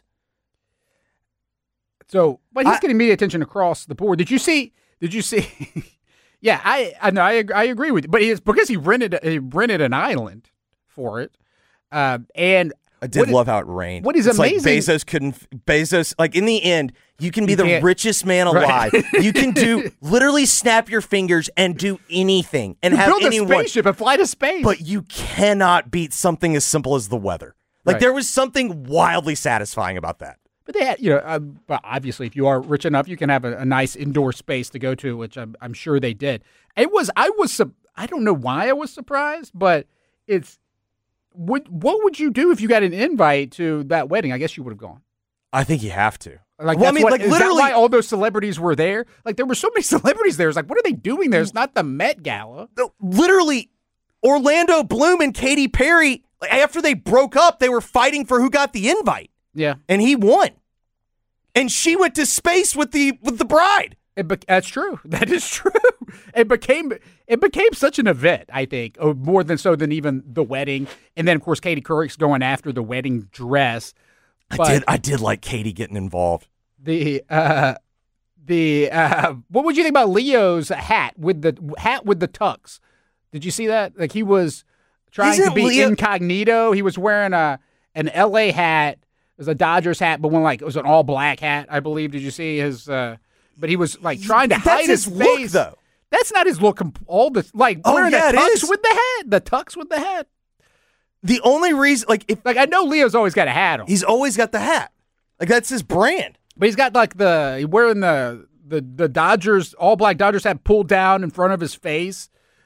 So, but he's getting media attention across the board. Did you see? Yeah, I know. I agree with you. But it's because he rented an island for it. And I did love how it rained. What is it's amazing? Like Bezos, like in the end, you can be the richest man alive. Right. You can literally snap your fingers and do anything and have anyone build a spaceship and fly to space. But you cannot beat something as simple as the weather. Like there was something wildly satisfying about that. But they had, but obviously, if you are rich enough, you can have a nice indoor space to go to, which I'm sure they did. I don't know why I was surprised, but it's. What would you do if you got an invite to that wedding? I guess you would have gone. I think you have to. Like, well, literally, is that why all those celebrities were there? Like, there were so many celebrities there. It's like, what are they doing there? It's not the Met Gala. Literally, Orlando Bloom and Katy Perry, after they broke up, they were fighting for who got the invite. Yeah, and he won. And she went to space with the bride. That's true. That is true. It became such an event, I think, more than even the wedding. And then, of course, Katie Couric's going after the wedding dress. But I did like Katie getting involved. What would you think about Leo's hat with the tux? Did you see that? Like he was trying to be incognito. He was wearing an LA hat. It was a Dodgers hat, but it was an all black hat, I believe. Did you see his? But he was like trying to hide his face. Look, though. That's not his look. All this wearing a tux with the hat. The tux with the hat. The only reason, I know Leo's always got a hat on. He's always got the hat. Like that's his brand. But he's got wearing the Dodgers all black Dodgers hat pulled down in front of his face,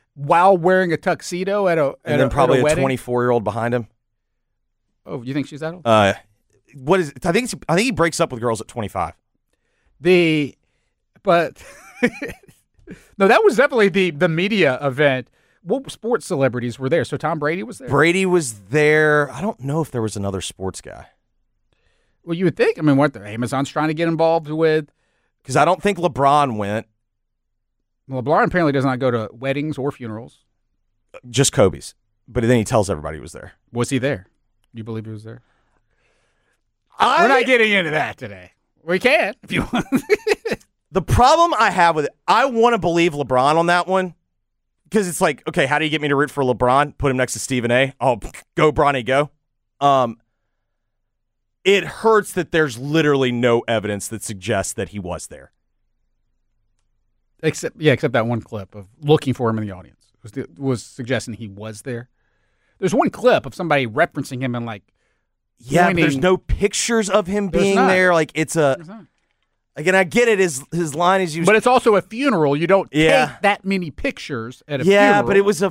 while wearing a tuxedo at a and then probably a a wedding? 24-year-old behind him. Oh, you think she's that old? What is? I think he breaks up with girls at 25. But no, that was definitely the media event. What sports celebrities were there? So Tom Brady was there. Brady was there. I don't know if there was another sports guy. Well, you would think. I mean, what Amazon's trying to get involved with? Because I don't think LeBron went. LeBron apparently does not go to weddings or funerals. Just Kobe's. But then he tells everybody he was there. Was he there? You believe he was there? We're not getting into that today. We can if you want. The problem I have with it, I want to believe LeBron on that one. Because it's like, okay, how do you get me to root for LeBron? Put him next to Stephen A. Oh, go, Bronny, go. It hurts that there's literally no evidence that suggests that he was there. Except that one clip of looking for him in the audience was suggesting he was there. There's one clip of somebody referencing him and like, yeah, but there's no pictures of him being there. Like it's again, I get it. His line is used, but it's also a funeral. You don't take that many pictures at a funeral. Yeah, but it was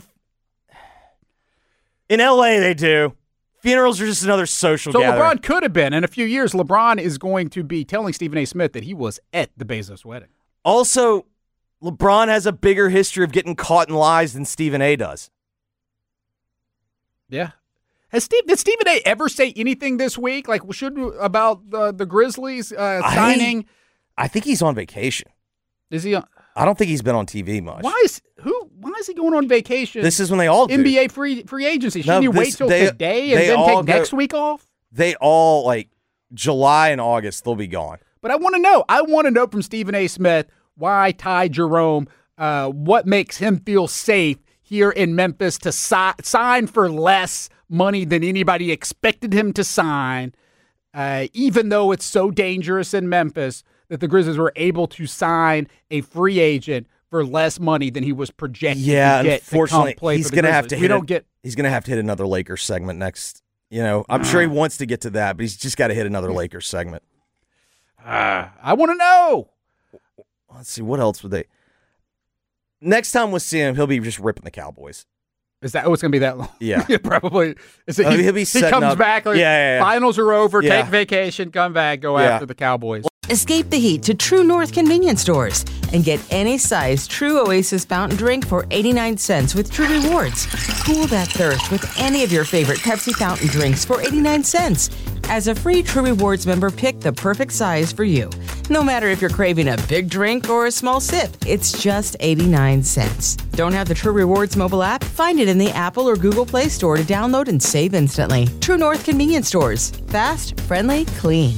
in LA they do. Funerals are just another social gathering. So LeBron could have been. In a few years, LeBron is going to be telling Stephen A. Smith that he was at the Bezos wedding. Also, LeBron has a bigger history of getting caught in lies than Stephen A. does. Yeah. Did Stephen A. ever say anything this week? Like, about the Grizzlies signing? I think he's on vacation. Is he? I don't think he's been on TV much. Why is he going on vacation? This is when they all do. NBA free agency. Shouldn't you wait till today and then take next week off? They all, like, July and August, they'll be gone. But I want to know. I want to know from Stephen A. Smith why Ty Jerome, what makes him feel safe here in Memphis to sign for less money than anybody expected him to sign, even though it's so dangerous in Memphis that the Grizzlies were able to sign a free agent for less money than he was projected to get. Unfortunately, to come play he's going to have to he's going to have to hit another Lakers segment next. You know, I'm sure he wants to get to that, but he's just got to hit another Lakers segment. I want to know. Let's see, what else would they? Next time we'll see him, he'll be just ripping the Cowboys. Is that it's going to be that long? Yeah. Probably. He'll be setting he comes up. back. Like, finals are over. Yeah. Take vacation. Come back. Go after the Cowboys. Escape the heat to True North convenience stores and get any size True Oasis fountain drink for 89 cents with True Rewards. Cool that thirst with any of your favorite Pepsi fountain drinks for 89 cents. As a free True Rewards member, pick the perfect size for you. No matter if you're craving a big drink or a small sip, it's just 89 cents. Don't have the True Rewards mobile app? Find it in the Apple or Google Play Store to download and save instantly. True North convenience stores. Fast, friendly, clean.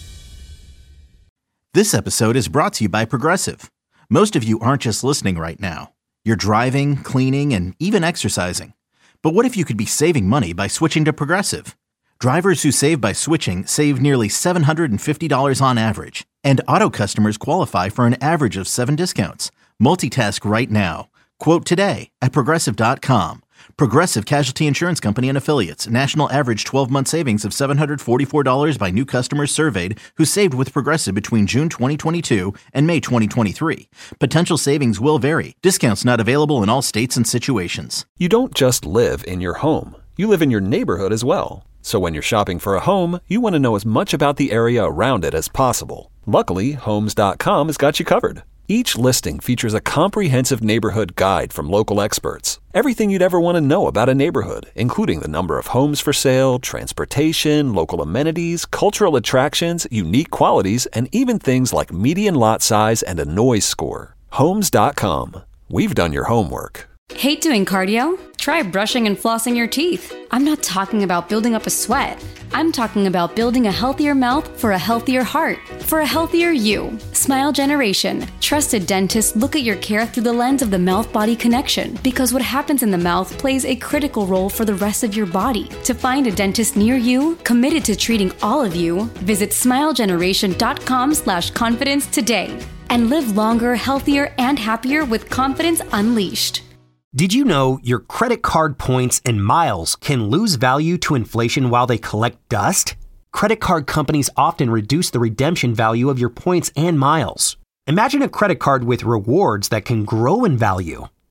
This episode is brought to you by Progressive. Most of you aren't just listening right now. You're driving, cleaning, and even exercising. But what if you could be saving money by switching to Progressive? Drivers who save by switching save nearly $750 on average. And auto customers qualify for an average of 7 discounts. Multitask right now. Quote today at Progressive.com. Progressive Casualty Insurance Company and Affiliates. National average 12-month savings of $744 by new customers surveyed who saved with Progressive between June 2022 and May 2023. Potential savings will vary. Discounts not available in all states and situations. You don't just live in your home. You live in your neighborhood as well. So when you're shopping for a home, you want to know as much about the area around it as possible. Luckily, Homes.com has got you covered. Each listing features a comprehensive neighborhood guide from local experts. Everything you'd ever want to know about a neighborhood, including the number of homes for sale, transportation, local amenities, cultural attractions, unique qualities, and even things like median lot size and a noise score. Homes.com. We've done your homework. Hate doing cardio? Try brushing and flossing your teeth. I'm not talking about building up a sweat. I'm talking about building a healthier mouth for a healthier heart, for a healthier you. Smile Generation. Trusted dentists look at your care through the lens of the mouth-body connection because what happens in the mouth plays a critical role for the rest of your body. To find a dentist near you, committed to treating all of you, visit smilegeneration.com/confidence today and live longer, healthier, and happier with confidence unleashed. Did you know your credit card points and miles can lose value to inflation while they collect dust? Credit card companies often reduce the redemption value of your points and miles. Imagine a credit card with rewards that can grow in value.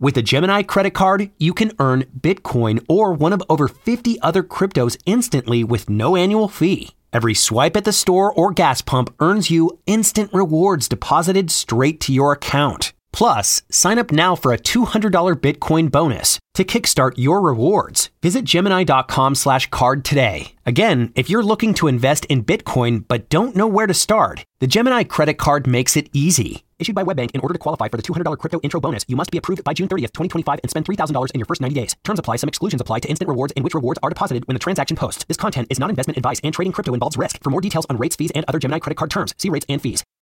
With a Gemini credit card, you can earn Bitcoin or one of over 50 other cryptos instantly with no annual fee. Every swipe at the store or gas pump earns you instant rewards deposited straight to your account. Plus, sign up now for a $200 Bitcoin bonus to kickstart your rewards. Visit Gemini.com/card today. Again, if you're looking to invest in Bitcoin but don't know where to start, the Gemini credit card makes it easy. Issued by WebBank, in order to qualify for the $200 crypto intro bonus, you must be approved by June 30th, 2025 and spend $3,000 in your first 90 days. Terms apply. Some exclusions apply to instant rewards in which rewards are deposited when the transaction posts. This content is not investment advice and trading crypto involves risk. For more details on rates, fees, and other Gemini credit card terms, see rates and fees.